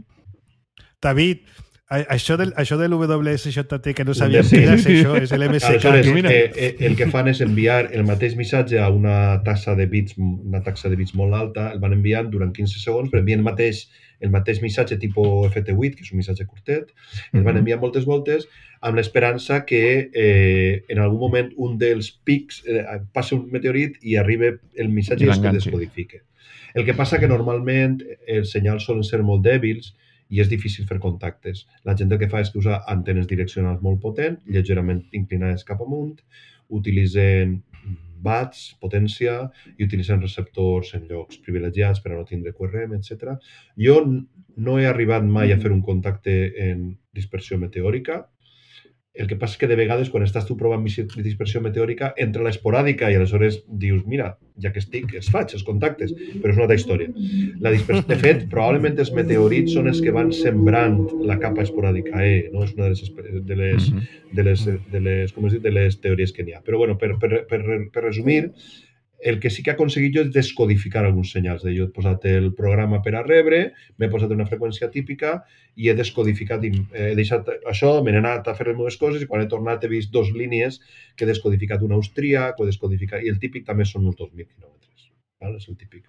David, això del, això del W S J T que no sabíem què era això, és l'M S K. Aleshores, eh, el que fan és enviar el mateix missatge a una taxa de bits, una taxa de bits molt alta, el van enviant durant quinze segons, però envien el mateix, el mateix missatge tipus F T vuit, que és un missatge curtet, el van enviar moltes voltes amb l'esperança que eh, en algun moment un dels pics eh, passi un meteorit i arribi el missatge i es descodifique. El que passa que normalment els senyals solen ser molt dèbils i és difícil fer contactes. La gent el que fa és que usa antenes direccionals molt potents, lleugerament inclinades cap amunt, utilitzen watts, potència, i utilitzen receptors en llocs privilegiats per a no tindre Q R M, etcètera. Jo no he arribat mai a fer un contacte en dispersió meteòrica. El que passa és que de vegades, quan estàs tu provant dispersió meteòrica, entra l'esporàdica i aleshores dius, mira, ja que estic, es faig, els contactes, però és una altra història. La dispersió, de fet, probablement els meteorits són els que van sembrant la capa esporàdica E, no? És una de les, de les, de les, de les, com es diu, de les teories que n'hi ha. Però, bueno, per, per, per, per resumir, el que sí que he aconseguit jo és descodificar alguns senyals. Jo he posat el programa per a rebre, m'he posat una freqüència típica i he descodificat, he deixat això, m'he anat a fer les meves coses i quan he tornat he vist dos línies que he descodificat un austríac, o descodificat, i el típic també són uns dos mil quilòmetres. Val? És el típic.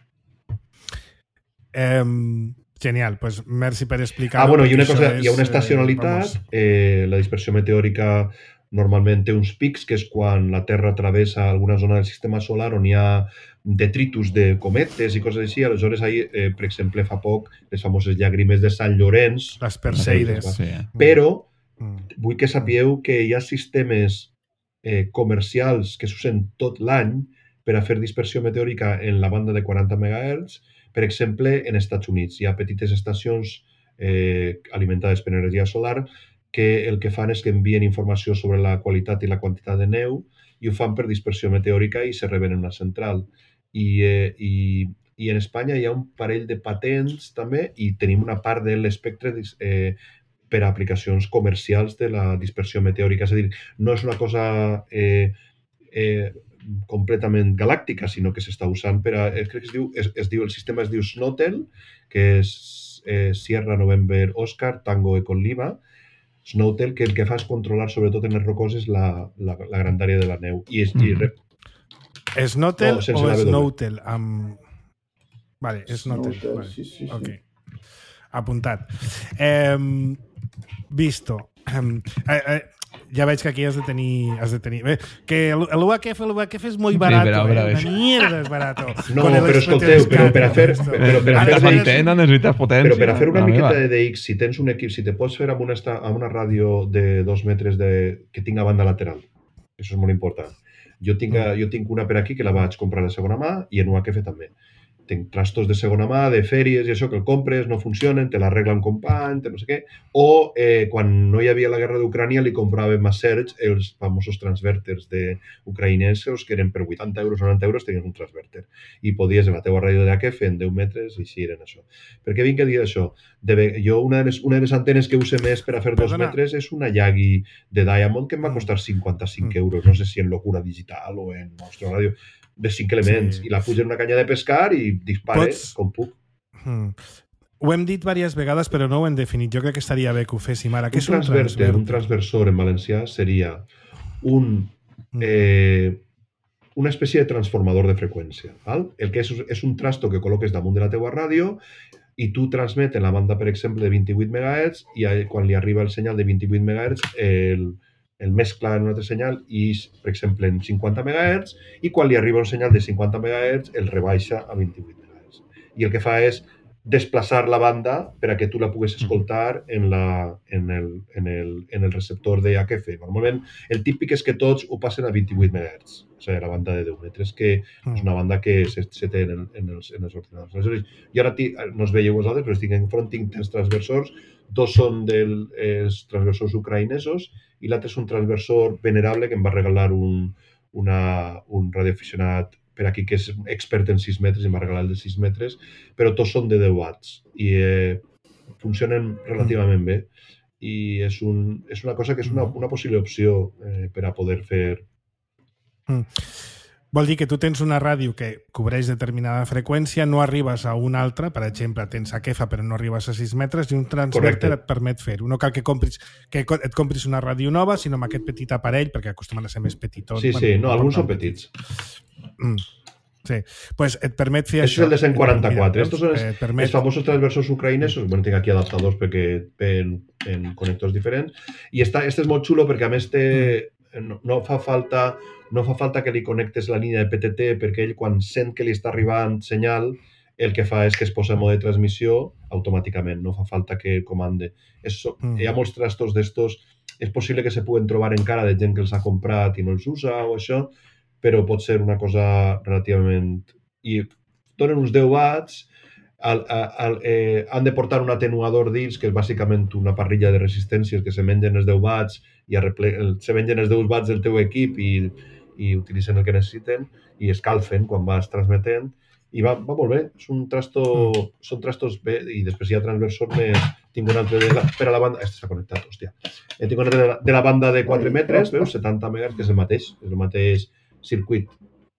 Um, genial, pues merci per explicar. Ah, bueno, i una cosa, hi ha una estacionalitat, eh, la dispersió meteòrica normalment té uns pics, que és quan la Terra travessa alguna zona del sistema solar on hi ha detritus de cometes i coses així. Aleshores, ahir, eh, per exemple, fa poc, les famoses llàgrimes de Sant Llorenç. Les Perseides. Sí. Però vull que sapieu que hi ha sistemes eh, comercials que s'usen tot l'any per a fer dispersió meteòrica en la banda de quaranta megahertz. Per exemple, en Estats Units hi ha petites estacions eh, alimentades per energia solar que el que fan és que envien informació sobre la qualitat i la quantitat de neu i ho fan per dispersió meteòrica i se reben en una central. I, eh, i, i en Espanya hi ha un parell de patents també i tenim una part de l'espectre eh, per a aplicacions comercials de la dispersió meteòrica. És a dir, no és una cosa eh, eh, completament galàctica, sinó que s'està usant per a... Crec que es diu, es, es diu, el sistema es diu SNOTEL, que és eh, Sierra November Oscar Tango Eco Lima, SNOTEL, que el que fa és controlar, sobretot en les rocoses, la, la, la grandària de la neu. I és, mm. i re... ¿SNOTEL o, o SNOTEL? Um... Vale, SNOTEL. Vale. Sí, sí, sí. Okay. Apuntat. Eh, visto. Eh, eh, ja veig que aquí has de tenir... Has de tenir... Bé, que l'U H F, l'U H F és molt barat. Sí, però, eh? Una mierda és barat. No, però escolteu, però per a fer... Però per a fer, potència, necessites potència. Però per a fer una miqueta de D X, si tens un equip, si te pots fer amb una, amb una ràdio de dos metres de, que tinga banda lateral. Això és molt important. Jo tinc, jo tinc una per aquí que la vaig comprar de segona mà i en U H F també. tinc trastos de segona mà, de fèries i això que el compres, no funcionen, te l'arregla un company, te no sé què. O eh, quan no hi havia la guerra d'Ucrània li compràvem a Serge els famosos transverters ucraïnesos que eren per vuitanta euros, noranta euros, tenies un transverter. I podies en la teua ràdio de A Q F en deu metres i així eren això. Per què vinc a dir això? De, jo una de, les, una de les antenes que use més per a fer dos metres és una Yagi de Diamond que em va costar cinquanta-cinc euros, no sé si en Locura Digital o en Nostra Ràdio, de cinc elements, sí. I la pujo en una canya de pescar i dispare Pots... com puc. Mm. Ho hem dit diverses vegades, però no ho hem definit. Jo crec que estaria bé que ho féssim ara. Un, és un, transverter, un transversor en valencià seria un, eh, una espècie de transformador de freqüència. Val? El que és, és un trasto que col·loques damunt de la teua ràdio i tu transmet en la banda, per exemple, de vint-i-vuit megahertz i quan li arriba el senyal de vint-i-vuit megahertz el el mescla en un altre senyal i, per exemple, en cinquanta megahertz i quan li arriba un senyal de cinquanta megahertz el rebaixa a vint-i-vuit megahertz. I el que fa és desplaçar la banda per a que tu la puguis escoltar en, la, en, el, en, el, en el receptor de A Q F. Normalment, el típic és que tots ho passen a vint-i-vuit megahertz, o sigui, la banda de deu metres, que és una banda que se, se té en, el, en, els, en els ordinadors. Aleshores, jo ara no us veieu vosaltres, però estic en front, tinc tres transversors, dos són dels transversors ucraïnesos i l'altre és un transversor venerable que em va regalar un, una, un radioaficionat per aquí que és expert en sis metres i em va regalar el de sis metres, però tots són de deu watts i eh, funcionen relativament bé i és, un, és una cosa que és una, una possible opció eh, per a poder fer. Mm. Vol dir que tu tens una ràdio que cobreix determinada freqüència, no arribes a una altra, per exemple, tens A Q F però no arribes a sis metres i un transverter et permet fer-ho. No cal que, compris, que et compris una ràdio nova, sinó amb aquest petit aparell, perquè acostumen a ser més petitons. Sí, sí, bueno, no, alguns són petits. Mm. Sí, pues et permet fer això. Això és el de cent quaranta-quatre. Estos són els, permet... els famosos transversors ucraïnesos. Bueno, tinc aquí adaptadors perquè en, en connectors diferents. I està, este és molt xulo perquè a més té, no, no fa falta no fa falta que li connectes la línia de P T T perquè ell quan sent que li està arribant senyal el que fa és que es posa en mode de transmissió automàticament, no fa falta que comande. És, mm. Hi ha molts trastos d'estos, és possible que se puguen trobar encara de gent que els ha comprat i no els usa o això, però pot ser una cosa relativament... I donen uns deu watts, al, al, eh, han de portar un atenuador dins, que és bàsicament una parrilla de resistències que se mengen els deu watts i arreple... se mengen els deu watts del teu equip i, i utilitzen el que necessiten i escalfen quan vas transmetent i va, va molt bé, és un trasto, mm. són trastos bé i després hi ha transversors més, tinc un altre de la, per a la banda, este s'ha connectat, hòstia, eh, tinc un altre de la, de la banda de quatre metres, veus, setanta megahertz, que és el mateix, és el mateix circuit.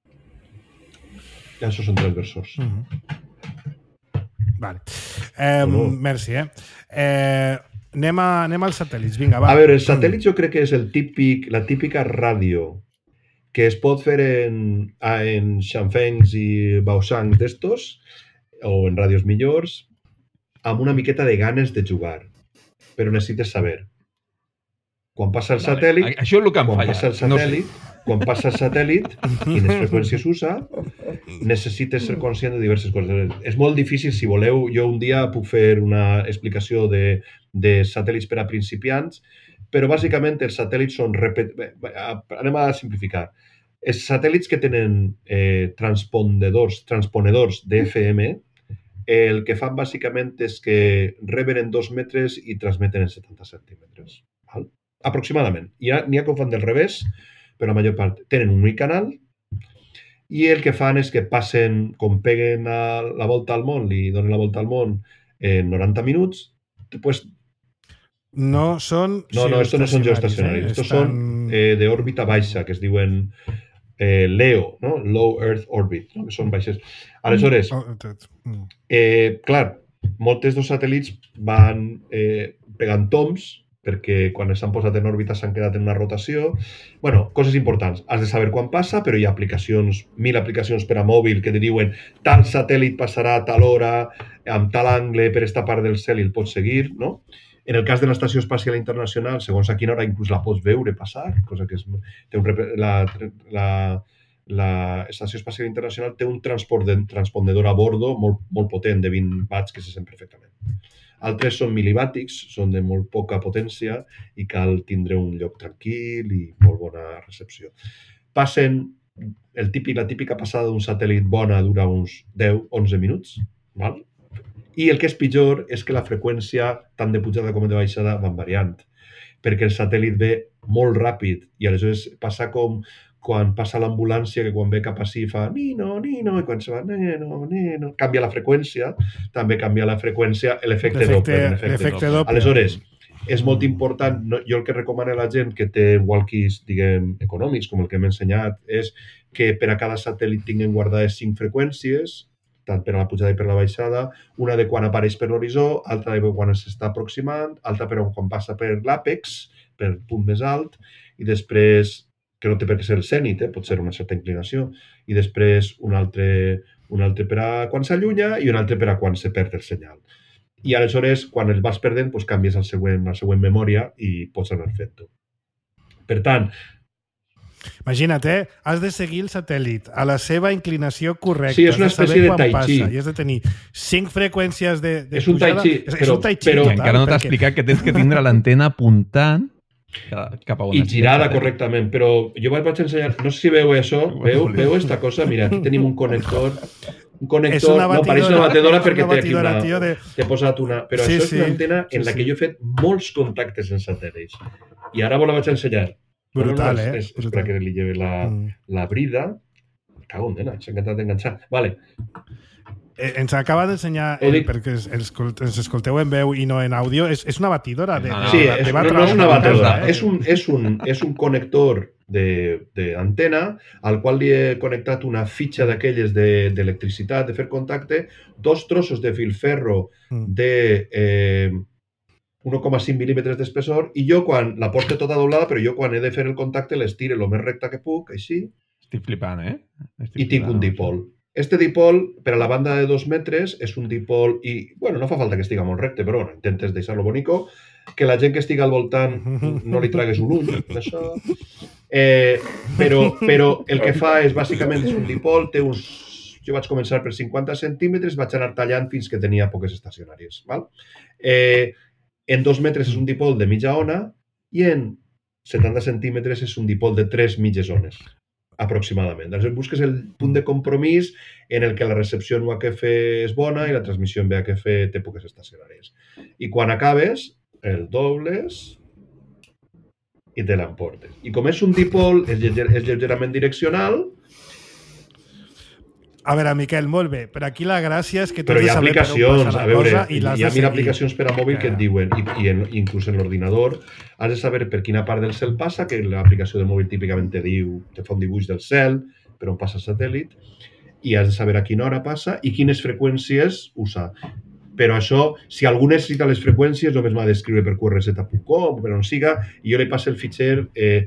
I això són transversors. Mm-hmm. Vale. Eh, no. Merci, eh? eh anem, a, anem als satèl·lits, vinga, va. A veure, els satèl·lits jo crec que és el típic, la típica ràdio que es pot fer en, en xamfencs i baosangs d'estos, o en ràdios millors, amb una miqueta de ganes de jugar. Però necessites saber. Quan passa el vale. satèl·lit... Això és el que em quan falla. Passa el satèl·lit, no sé. Quan passa el satèl·lit, quines freqüències usa, necessites ser conscient de diverses coses. És molt difícil, si voleu, jo un dia puc fer una explicació de, de satèl·lits per a principiants, però bàsicament els satèl·lits són... Repet... Anem a simplificar. Els satèl·lits que tenen eh, transpondedors, transponedors d'F M, el que fan bàsicament és que reben en dos metres i transmeten en setanta centímetres. Val? Aproximadament. N'hi ha, ha que ho fan del revés, però la major part tenen un únic canal i el que fan és que passen, com peguen a la volta al món, li donen la volta al món en noranta minuts, pues, no són no, no, estos no són geoestacionaris, eh? Estos Estan... són eh, de òrbita baixa, que es diuen eh, L E O, no? Low Earth Orbit, no? Que són baixes. Aleshores, eh, clar, moltes dels satèl·lits van eh, pegant toms, perquè quan s'han posat en òrbita s'han quedat en una rotació. Bueno, coses importants. Has de saber quan passa, però hi ha aplicacions, mil aplicacions per a mòbil que te diuen tal satèl·lit passarà a tal hora, amb tal angle per esta part del cel i el pots seguir, no? En el cas de l'Estació Espacial Internacional, segons a quina hora inclús la pots veure passar, cosa que és, té un, la, la, la Estació Espacial Internacional té un transpondedor a bordo molt, molt potent, de vint watts, que se sent perfectament. Altres són milibàtics, són de molt poca potència i cal tindre un lloc tranquil i molt bona recepció. Passen el típic, la típica passada d'un satèl·lit bona dura uns deu a onze minuts, val? I el que és pitjor és que la freqüència, tant de pujada com de baixada, van variant, perquè el satèl·lit ve molt ràpid i aleshores passa com quan passa l'ambulància, que quan ve cap així fa nino, nino, i quan se va neno, neno, canvia la freqüència, també canvia la freqüència, l'efecte doble. L'efecte doble. Aleshores, és molt important, no, jo el que recomano a la gent que té walkies, diguem, econòmics, com el que hem ensenyat, és que per a cada satèl·lit tinguin guardades cinc freqüències, tant per a la pujada i per a la baixada, una de quan apareix per l'horitzó, altra de quan s'està aproximant, altra per quan passa per l'àpex, per el punt més alt, i després, que no té per què ser el zènit, eh? Pot ser una certa inclinació, i després un altre, un altre per a quan s'allunya i un altre per a quan se perd el senyal. I aleshores, quan el vas perdent, doncs canvies el següent, la següent memòria i pots anar fent-ho. Per tant, imagina't, eh? Has de seguir el satèl·lit a la seva inclinació correcta. Sí, és una espècie de tai chi. I has de tenir cinc freqüències de, de és un pujada. Tai chi, és, però, és un tai chi però, total, encara no t'ha perquè... explicat que tens que tindre l'antena apuntant cap a on i girada correctament, però jo vaig ensenyar, no sé si veu això, veu, veu esta cosa? Mira, aquí tenim un connector, un connector, no, pareix una batedora perquè té aquí una, de... t'he posat una, però sí, això és sí, una antena en sí, la que jo he fet molts contactes en satèl·lits, i ara vos la vaig ensenyar. Brutal, no, no, eh? És, és per que li lleve la, mm. la brida, me cago en nena, s'ha encantat d'enganxar. Vale. Eh, ens acaba d'ensenyar, eh, perquè els, ens escolteu en veu i no en àudio, és, és una batidora de, de, sí, de, és, de no, no és una batidora, eh? és, un, és, un, és un connector d'antena al qual li he connectat una fitxa d'aquelles d'electricitat, de, de fer contacte, dos trossos de filferro de eh, un coma cinc mil·límetres d'espessor, i jo quan la porto tota doblada, però jo quan he de fer el contacte l'estire el més recte que puc, així. Estic flipant, eh? Estic I tinc un dipol. Este dipol, per a la banda de dos metres, és un dipol, i, bueno, no fa falta que estiga molt recte, però bueno, intentes deixar-lo bonico, que la gent que estiga al voltant no li tragues un ull, d'això. Eh, però, però el que fa és, bàsicament, és un dipol, té uns... Jo vaig començar per cinquanta centímetres, vaig anar tallant fins que tenia poques estacionàries, val? Eh, en dos metres és un dipol de mitja ona i en setanta centímetres és un dipol de tres mitges ones, aproximadament. Llavors busques el punt de compromís en el que la recepció en U H F és bona i la transmissió en V H F té poques estacionàries. I quan acabes, el dobles i te l'emportes. I com és un dipol, és, lleger, és lleugerament direccional. A veure, Miquel, molt bé, però aquí la gràcia és que tu però has de saber per on passa la veure, cosa i l'has hi ha de seguir. mil aplicacions per a mòbil que et diuen, i, i en, inclús en l'ordinador, has de saber per quina part del cel passa, que l'aplicació de mòbil típicament te diu, te fa un dibuix del cel, per on passa el satèl·lit, i has de saber a quina hora passa i quines freqüències usa. Però això, si algú necessita les freqüències, només m'ha d'escriure per Q R Z punt com, per on siga, i jo li passo el fitxer... Eh,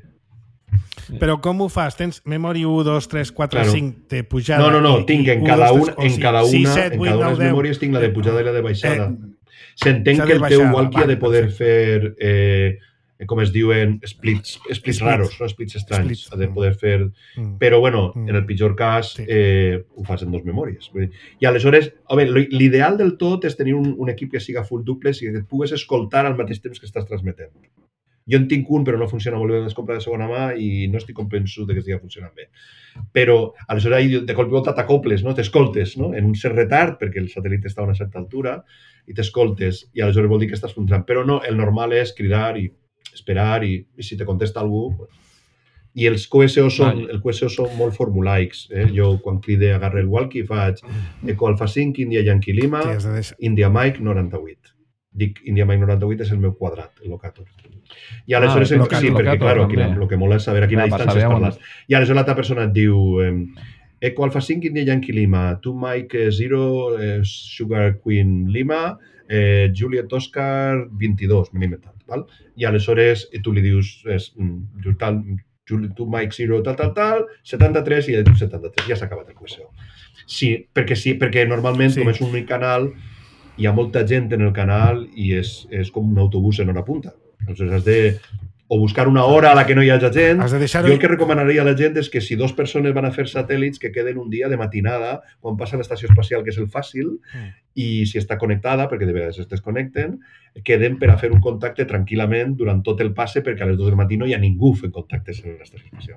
Però com ho fas? Tens memory u, dos, tres, quatre, claro. cinc de pujada? No, no, no, i, tinc en u, cada dos, una, tres, en cada una, sis, set, en vuit, cada una de nou, les memòries tinc la de pujada i la de baixada. Eh, S'entén que el teu baixada, walkie ha de poder perfecte. fer, eh, com es diuen, splits, splits, Splits. raros, no splits estranys. Splits. Ha de poder fer... Mm. Però, bueno, Mm. en el pitjor cas, Sí. eh, ho fas en dos memòries. Vull dir, i aleshores, home, l'ideal del tot és tenir un, un equip que siga full duplex i que et pugues escoltar al mateix temps que estàs transmetent. Jo en tinc un, però no funciona molt bé, l'he comprat de segona mà i no estic convençut de que estigui funcionant bé. Però, aleshores, de cop i volta t'acoples, no? T'escoltes, no? En un cert retard, perquè el satèl·lit està a una certa altura, i t'escoltes, i aleshores vol dir que estàs funcionant. Però no, el normal és cridar i esperar, i, i si te contesta algú... Pues... I els Q S O són, el Q S O són molt formulaics. Eh? Jo, quan cride, agarre el walkie, faig Eco Alfa cinc, India Yankee Lima, Sí, has de deixar. India Mike noranta-vuit. Dic, India Mike noranta-vuit és el meu quadrat, el locator. I aleshores, Ah, el, locator, sí, perquè, locator, claro, aquí, també. el que mola és saber a quina Ah, per distància saber està on- parlant. I aleshores l'altra persona et diu eh, Eco Alfa cinc, India Yankee Lima, tu Mike zero, eh, Sugar Queen Lima, eh, Juliet Oscar vint-i-dos, m'he inventat, val? I aleshores tu li dius, és, mm, tal, tu Mike zero, tal, tal, tal, setanta-tres, i ell diu setanta-tres, ja s'ha acabat el Q S O. Sí, perquè sí, perquè normalment, Sí. com és un únic canal, hi ha molta gent en el canal i és, és com un autobús en hora punta. Aleshores has de o buscar una hora a la que no hi hagi gent. Has de deixar... Jo el que recomanaria a la gent és que si dos persones van a fer satèl·lits, que queden un dia de matinada, quan passa l'estació espacial, que és el fàcil, Mm. i si està connectada, perquè de vegades es desconnecten, queden per a fer un contacte tranquil·lament durant tot el passe, perquè a les dues del matí no hi ha ningú fent contactes en l'estació espacial.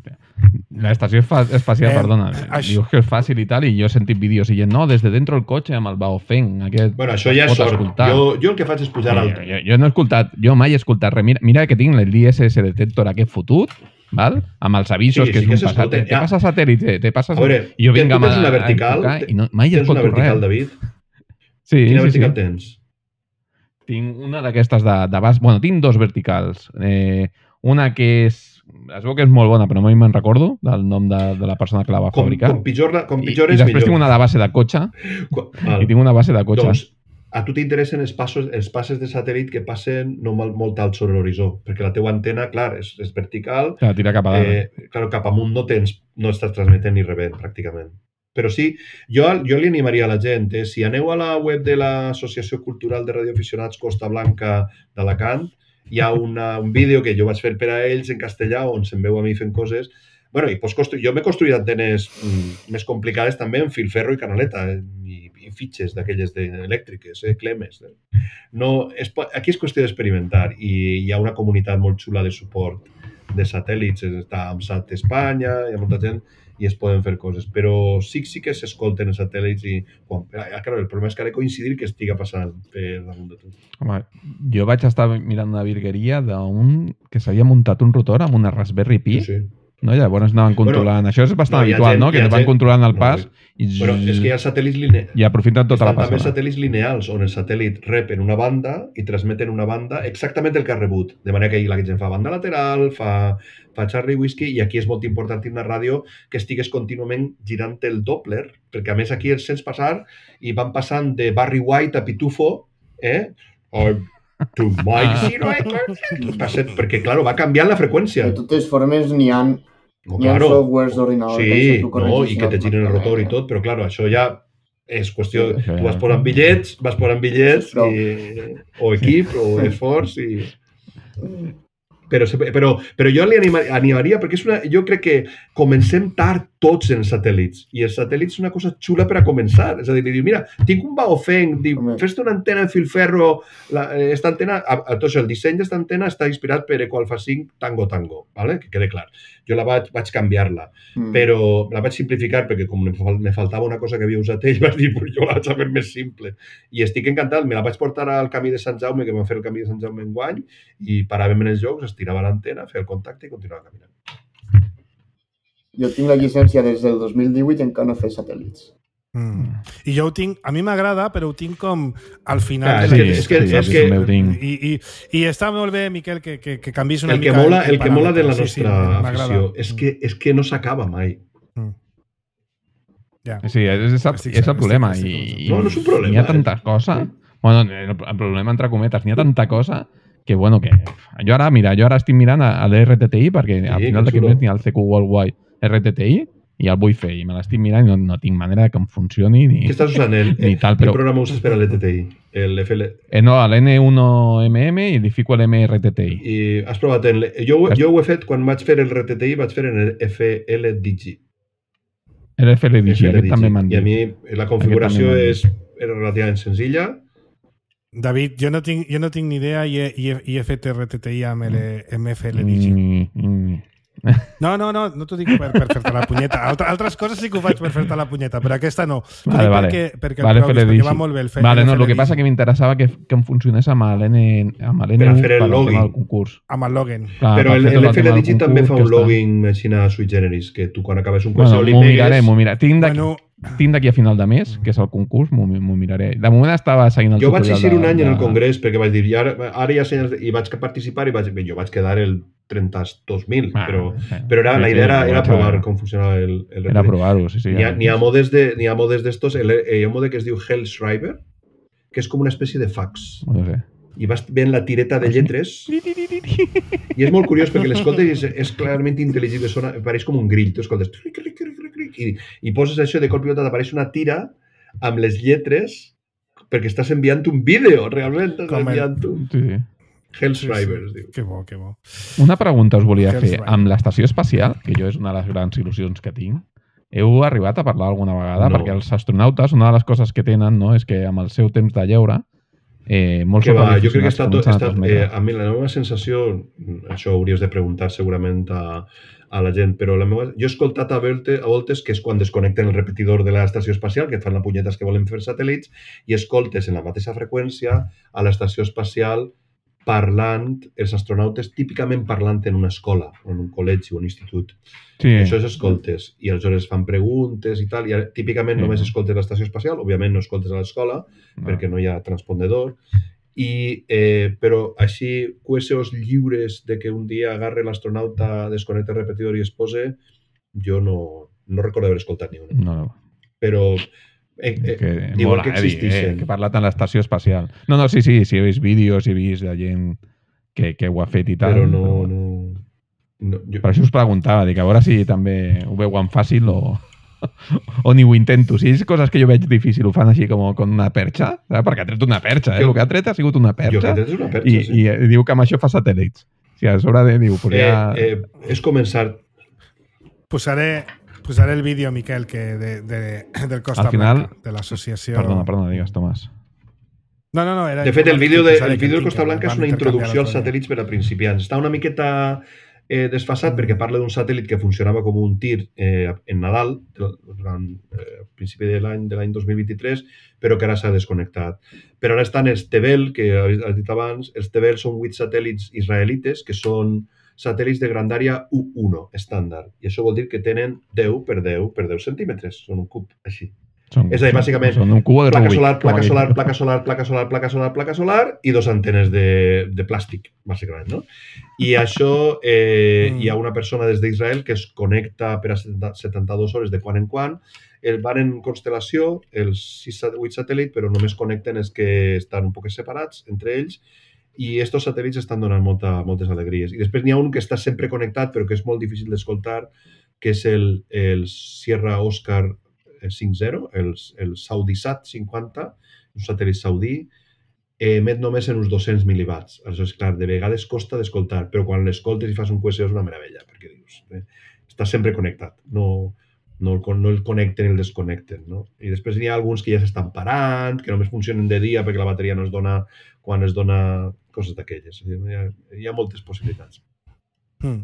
L'estació espacial, Eh, perdona, això- dius que és fàcil i tal, i jo he sentit vídeos i no, des de dentro del cotxe amb el Baofeng. Aquest, Bueno, això ja és es pot sort. escoltar. Jo, jo el que faig és pujar al... jo, jo, jo no he escoltat, jo mai he escoltat res. Mira, mira que tinc el D S S detector aquest fotut, val? Amb els avisos Sí, que sí és que un s'escolta. passat. Te Ja. passa satèl·lit, eh? te passa... A veure, I jo tu vinc amb tens una a- a vertical, enfocar i no, mai he tens una escoltat vertical, res. David? Sí, Quina sí, vertical sí. tens? Tinc una d'aquestes de, de bas... Bueno, tinc dos verticals. Eh, una que és... Es veu que és molt bona, però mai me'n recordo del nom de, de la persona que la va Com, fabricar. com pitjor, la- com I, pitjor I és després millor. tinc una de base de cotxe Qu- Val. i tinc una base de cotxe. Doncs, a tu t'interessen els passos, els passes de satèl·lit que passen no molt, molt alt sobre l'horitzó, perquè la teva antena, clar, és, és vertical, Que la tira cap a dalt. eh, clar, cap amunt no tens, no estàs transmetent ni rebent, pràcticament. Però sí, jo, jo li animaria a la gent, eh, si aneu a la web de l'Associació Cultural de Radioaficionats Costa Blanca d'Alacant, hi ha una, un vídeo que jo vaig fer per a ells en castellà, on se'm veu a mi fent coses. Bueno, i pots construir, jo m'he construït antenes mm, més complicades també en filferro i canaleta, eh, i, i fitxes d'aquelles de, elèctriques, eh, clemes. Eh. No, és, po- aquí és qüestió d'experimentar i hi ha una comunitat molt xula de suport de satèl·lits, està amb Sat Espanya, hi ha molta gent i es poden fer coses, però sí sí que s'escolten els satèl·lits i quan, ah, clar, el problema és que ha de coincidir que estiga passant per damunt de tot. Home, jo vaig estar mirant una virgueria d'un que s'havia muntat un rotor amb una Raspberry Pi, Sí, sí. no? Llavors anaven controlant... Bueno, Això és bastant no, hi ha habitual, gent- no? Que hi ha van gent- controlant el no, pas i, Però és que hi ha satèl·lits lineals. i aprofiten tota la Estan també passada. satèl·lits lineals, on el satèl·lit rep en una banda i transmet en una banda exactament el que ha rebut. De manera que la gent fa banda lateral, fa, fa Charlie Whiskey, i aquí és molt important una ràdio que estigués contínuament girant el Doppler, perquè a més aquí els sents passar i van passant de Barry White a Pitufo, eh? O to Mike Zero, Passen, perquè, clar, va canviant la freqüència. De totes formes, n'hi ha, No, n'hi ha claro. softwares d'ordinador que Sí, això tu no, corregis i que te giren el rotor i tot, però clar, això ja és qüestió... Sí, això Tu ja- vas posant bitllets, vas posant bitllets, Però- i, o equip, o esforç, i... Però, se- però, però jo li anima, animaria, perquè és una, jo crec que comencem tard tots en satèl·lits, i els satèl·lits és una cosa xula per a començar. És a dir, li diu, mira, tinc un Baofeng, diu, Home. fes-te una antena en filferro, la, esta antena, a, a, tot això, el disseny d'esta antena està inspirat per Eco Alpha cinc Tango Tango, ¿vale? Que quede clar. Jo la vaig, vaig canviar-la, Mm. però la vaig simplificar perquè com me fal- me faltava una cosa que havia usat ell, vaig dir, pues jo la vaig a fer més simple. I estic encantat, me la vaig portar al camí de Sant Jaume, que vam fer el camí de Sant Jaume enguany, i paràvem en els jocs, estirava l'antena, feia el contacte i continuava caminant. Jo tinc la llicència des del dos mil divuit i encara no he fet satèl·lits. Mm. I jo ho tinc, a mi m'agrada, però ho tinc com al final Ah, de és la que- llista. és que- sí, és sí, que- també ho tinc. I, i, I està molt bé, Miquel, que, que, que canvis una El que mica mola, el que mola de la paràmetre. nostra m'agrada. afició és que, és que no s'acaba mai. Mm. Ja. Sí, és, és, Estic- és el problema. estic- I, estic- i No, no és un problema, N'hi ha eh? tanta cosa. Bueno, el, el problema entre cometes, n'hi ha tanta cosa que, bueno, que... Jo ara, mira, jo ara estic mirant a, a l'R T T I perquè Sí, al final que d'aquest xulo. mes n'hi ha el C Q Worldwide R T T I i el vull fer i me l'estic mirant i no, no tinc manera que em funcioni ni... Què estàs usant? El, Ni tal, el però- programa uses per a l'E T T I? El F L... Eh, no, l'N uno M M i li fico l'M R T T I. I has provat en... l'- Jo, jo ho he fet, quan vaig fer el R T T I, vaig fer en el F L Digi. L'F L D G, F L aquest Digi. també m'han I a dit. mi la configuració m'han dit. és era relativament senzilla. David, jo no tinc, jo no tinc ni idea i, he- i, he- i he fet R T T I amb el M F L Digi. Mm, mm. No, no, no, no t'ho dic per, per fer-te la punyeta. Altre, altres coses sí que ho faig per fer-te la punyeta, però aquesta no. T'ho Vale, dic vale. Perquè, perquè, Vale, el provis, F L D G. perquè va molt bé el fer. Vale, no, el el que passa que m'interessava que, que em funcionés amb l'N amb l'N Per a u fer el per al login. tema del concurs. Amb el login. Clar, Però per el, fer tot el tema F L del Digi també fa concurs, un que està- login així a sui generis, que tu quan acabes un qualsevol Bueno, li m'ho miraré, pegues... m'ho miraré. Tinc d'aquí Bueno, tinc d'aquí a final de mes, que és el concurs, m'ho m'ho miraré. De moment estava seguint el Jo vaig tutorial eixir un de- any en el de- congrés perquè vaig dir, i ara, ara ja senyals... I vaig participar i vaig... Bé, jo vaig quedar el trenta-dos mil, Ah, però, sí. però era, la Sí, idea sí, era, ho era vaig a- provar com funcionava el, el Era provar-ho, sí, sí. N'hi ha, n'hi ha modes de, n'hi ha modes d'estos, el- eh, hi ha un mode que es diu Hellschreiber, que és com una espècie de fax. No sé. I vas veient la tireta de lletres i és molt curiós perquè l'escoltes i és, és clarament intel·ligible, sona, pareix com un grill, tu escoltes cric, cric, cric, cric, cric, i, i poses això de cop i volta t'apareix una tira amb les lletres perquè estàs enviant un vídeo, realment estàs Com el- enviant un Sí, sí. Hellschreiber, es diu. que bo, que bo. Una pregunta us volia Què fer. els va? Amb l'estació espacial, que jo és una de les grans il·lusions que tinc, heu arribat a parlar alguna vegada? No. Perquè els astronautes, una de les coses que tenen, no, és que amb el seu temps de lleure, eh, molts Que va, jo crec que està tot, comencen a està, transmetre. eh, a mi la meva sensació, això hauries de preguntar segurament a, a la gent, però la meva... jo he escoltat a voltes, a voltes que és quan desconnecten el repetidor de l'estació espacial, que et fan la punyeta que volen fer satèl·lits, i escoltes en la mateixa freqüència a l'estació espacial parlant, els astronautes típicament parlant en una escola, o en un col·legi o un institut. Sí. Això és escoltes, i aleshores fan preguntes i tal, i típicament sí. només escoltes l'estació espacial, òbviament no escoltes a l'escola, no. perquè no hi ha transpondedor, i, eh, però així, Q S Os lliures de que un dia agarre l'astronauta, desconnecta el repetidor i es pose, jo no, no recordo haver escoltat ni una. No, no. Però eh, eh, que diuen mola, que existeixen. Eh, que he parlat en l'estació espacial. No, no, sí, sí, sí, he vist vídeos, he vist de gent que, que ho ha fet i tal. Però no... Però, no, no jo... per això us preguntava, dic, a veure si també ho veuen fàcil o... o ni ho intento. Si és coses que jo veig difícil, ho fan així com con una perxa, saps? Perquè ha tret una perxa, eh? El que ha tret ha sigut una perxa. Jo que ha tret una perxa, i, sí. I, i diu que amb això fa satèl·lits. Si a sobre de, diu, podria... Eh, eh, és començar... Posaré, posaré el vídeo, Miquel, que de, de, del Costa Al final, Blanca, de l'associació... Perdona, perdona, digues, Tomàs. No, no, no, era de fet, el vídeo de, el vídeo de Costa Costa Blanca és una introducció als satèl·lits per a principiants. Està una miqueta... Eh, desfasat mm. perquè parla d'un satèl·lit que funcionava com un tir eh, en Nadal, durant eh, a principi de l'any de l'any dos mil vint-i-tres, però que ara s'ha desconnectat. Però ara estan els Tevel, que has dit abans, els Tevel són vuit satèl·lits israelites, que són satèl·lits de grandària U uno, estàndard. I això vol dir que tenen deu per deu per deu centímetres, són un cub, així. Són, és a dir, bàsicament, són un cubo de placa, Rubik, solar, placa solar, placa solar, placa solar, placa solar, placa solar i dos antenes de, de plàstic, bàsicament, no? I això, eh, mm. hi ha una persona des d'Israel que es connecta per a setanta-dues hores de quan en quan, el van en constel·lació, els sis vuit satèl·lits, però només connecten els que estan un poc separats entre ells, i estos satèl·lits estan donant molta, moltes alegries. I després n'hi ha un que està sempre connectat, però que és molt difícil d'escoltar, que és el, el Sierra Oscar cinc zero, el, el SaudiSat cinquanta, un satèl·lit saudí, emet només en uns dos-cents mil·liwatts. Aleshores, clar, de vegades costa d'escoltar, però quan l'escoltes i fas un Q S O és una meravella, perquè dius, eh, està sempre connectat, no, no, el, no el connecten i el desconnecten, no? I després n'hi ha alguns que ja s'estan parant, que només funcionen de dia perquè la bateria no es dona quan es dona coses d'aquelles. Hi ha, hi ha moltes possibilitats. Mm.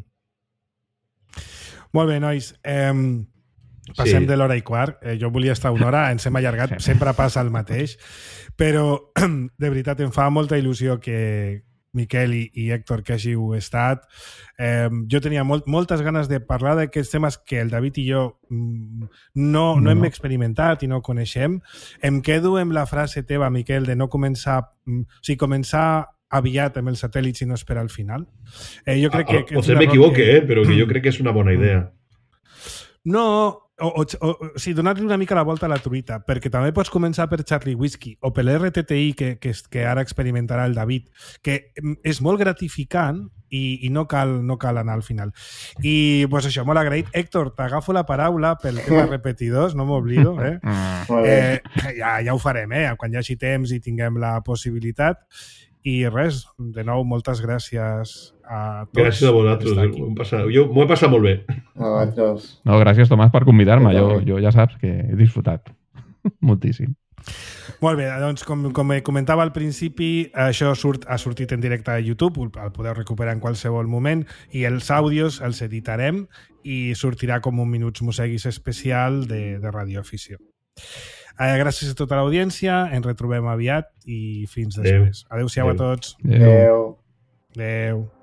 Molt bé, nois. Eh, Passem sí. de l'hora i quart. Eh, jo volia estar una hora, ens hem allargat, sí. sempre passa el mateix, però de veritat em fa molta il·lusió que Miquel i, i Héctor que hàgiu estat. Eh, jo tenia molt, moltes ganes de parlar d'aquests temes que el David i jo no, no, no hem experimentat i no coneixem. Em quedo amb la frase teva, Miquel, de no començar... O sigui, començar aviat amb els satèl·lits i no esperar al final. Eh, jo crec que, que potser m'equivoque, que... eh? però que jo crec que és una bona idea. No, o, o, o, o sigui, donar-li una mica la volta a la truita, perquè també pots començar per Charlie Whiskey o per l'R T T I que, que, que ara experimentarà el David, que és molt gratificant i, i no, cal, no cal anar al final. I pues això, molt agraït. Héctor, t'agafo la paraula pel tema repetidors, no m'oblido. Eh? Eh, ja, ja ho farem, eh? quan hi hagi temps i tinguem la possibilitat. I res, de nou, moltes gràcies a tots. Gràcies a vosaltres. Passat, jo m'ho he passat molt bé. A vosaltres. No, gràcies, Tomàs, per convidar-me. Jo, jo ja saps que he disfrutat moltíssim. Molt bé, doncs com, com comentava al principi, això surt, ha sortit en directe a YouTube, el podeu recuperar en qualsevol moment, i els àudios els editarem i sortirà com un Minuts Moseguis especial de, de Radioafició. Eh, gràcies a tota l'audiència, ens retrobem aviat i fins després. Adéu-siau a tots. Adéu. Adéu.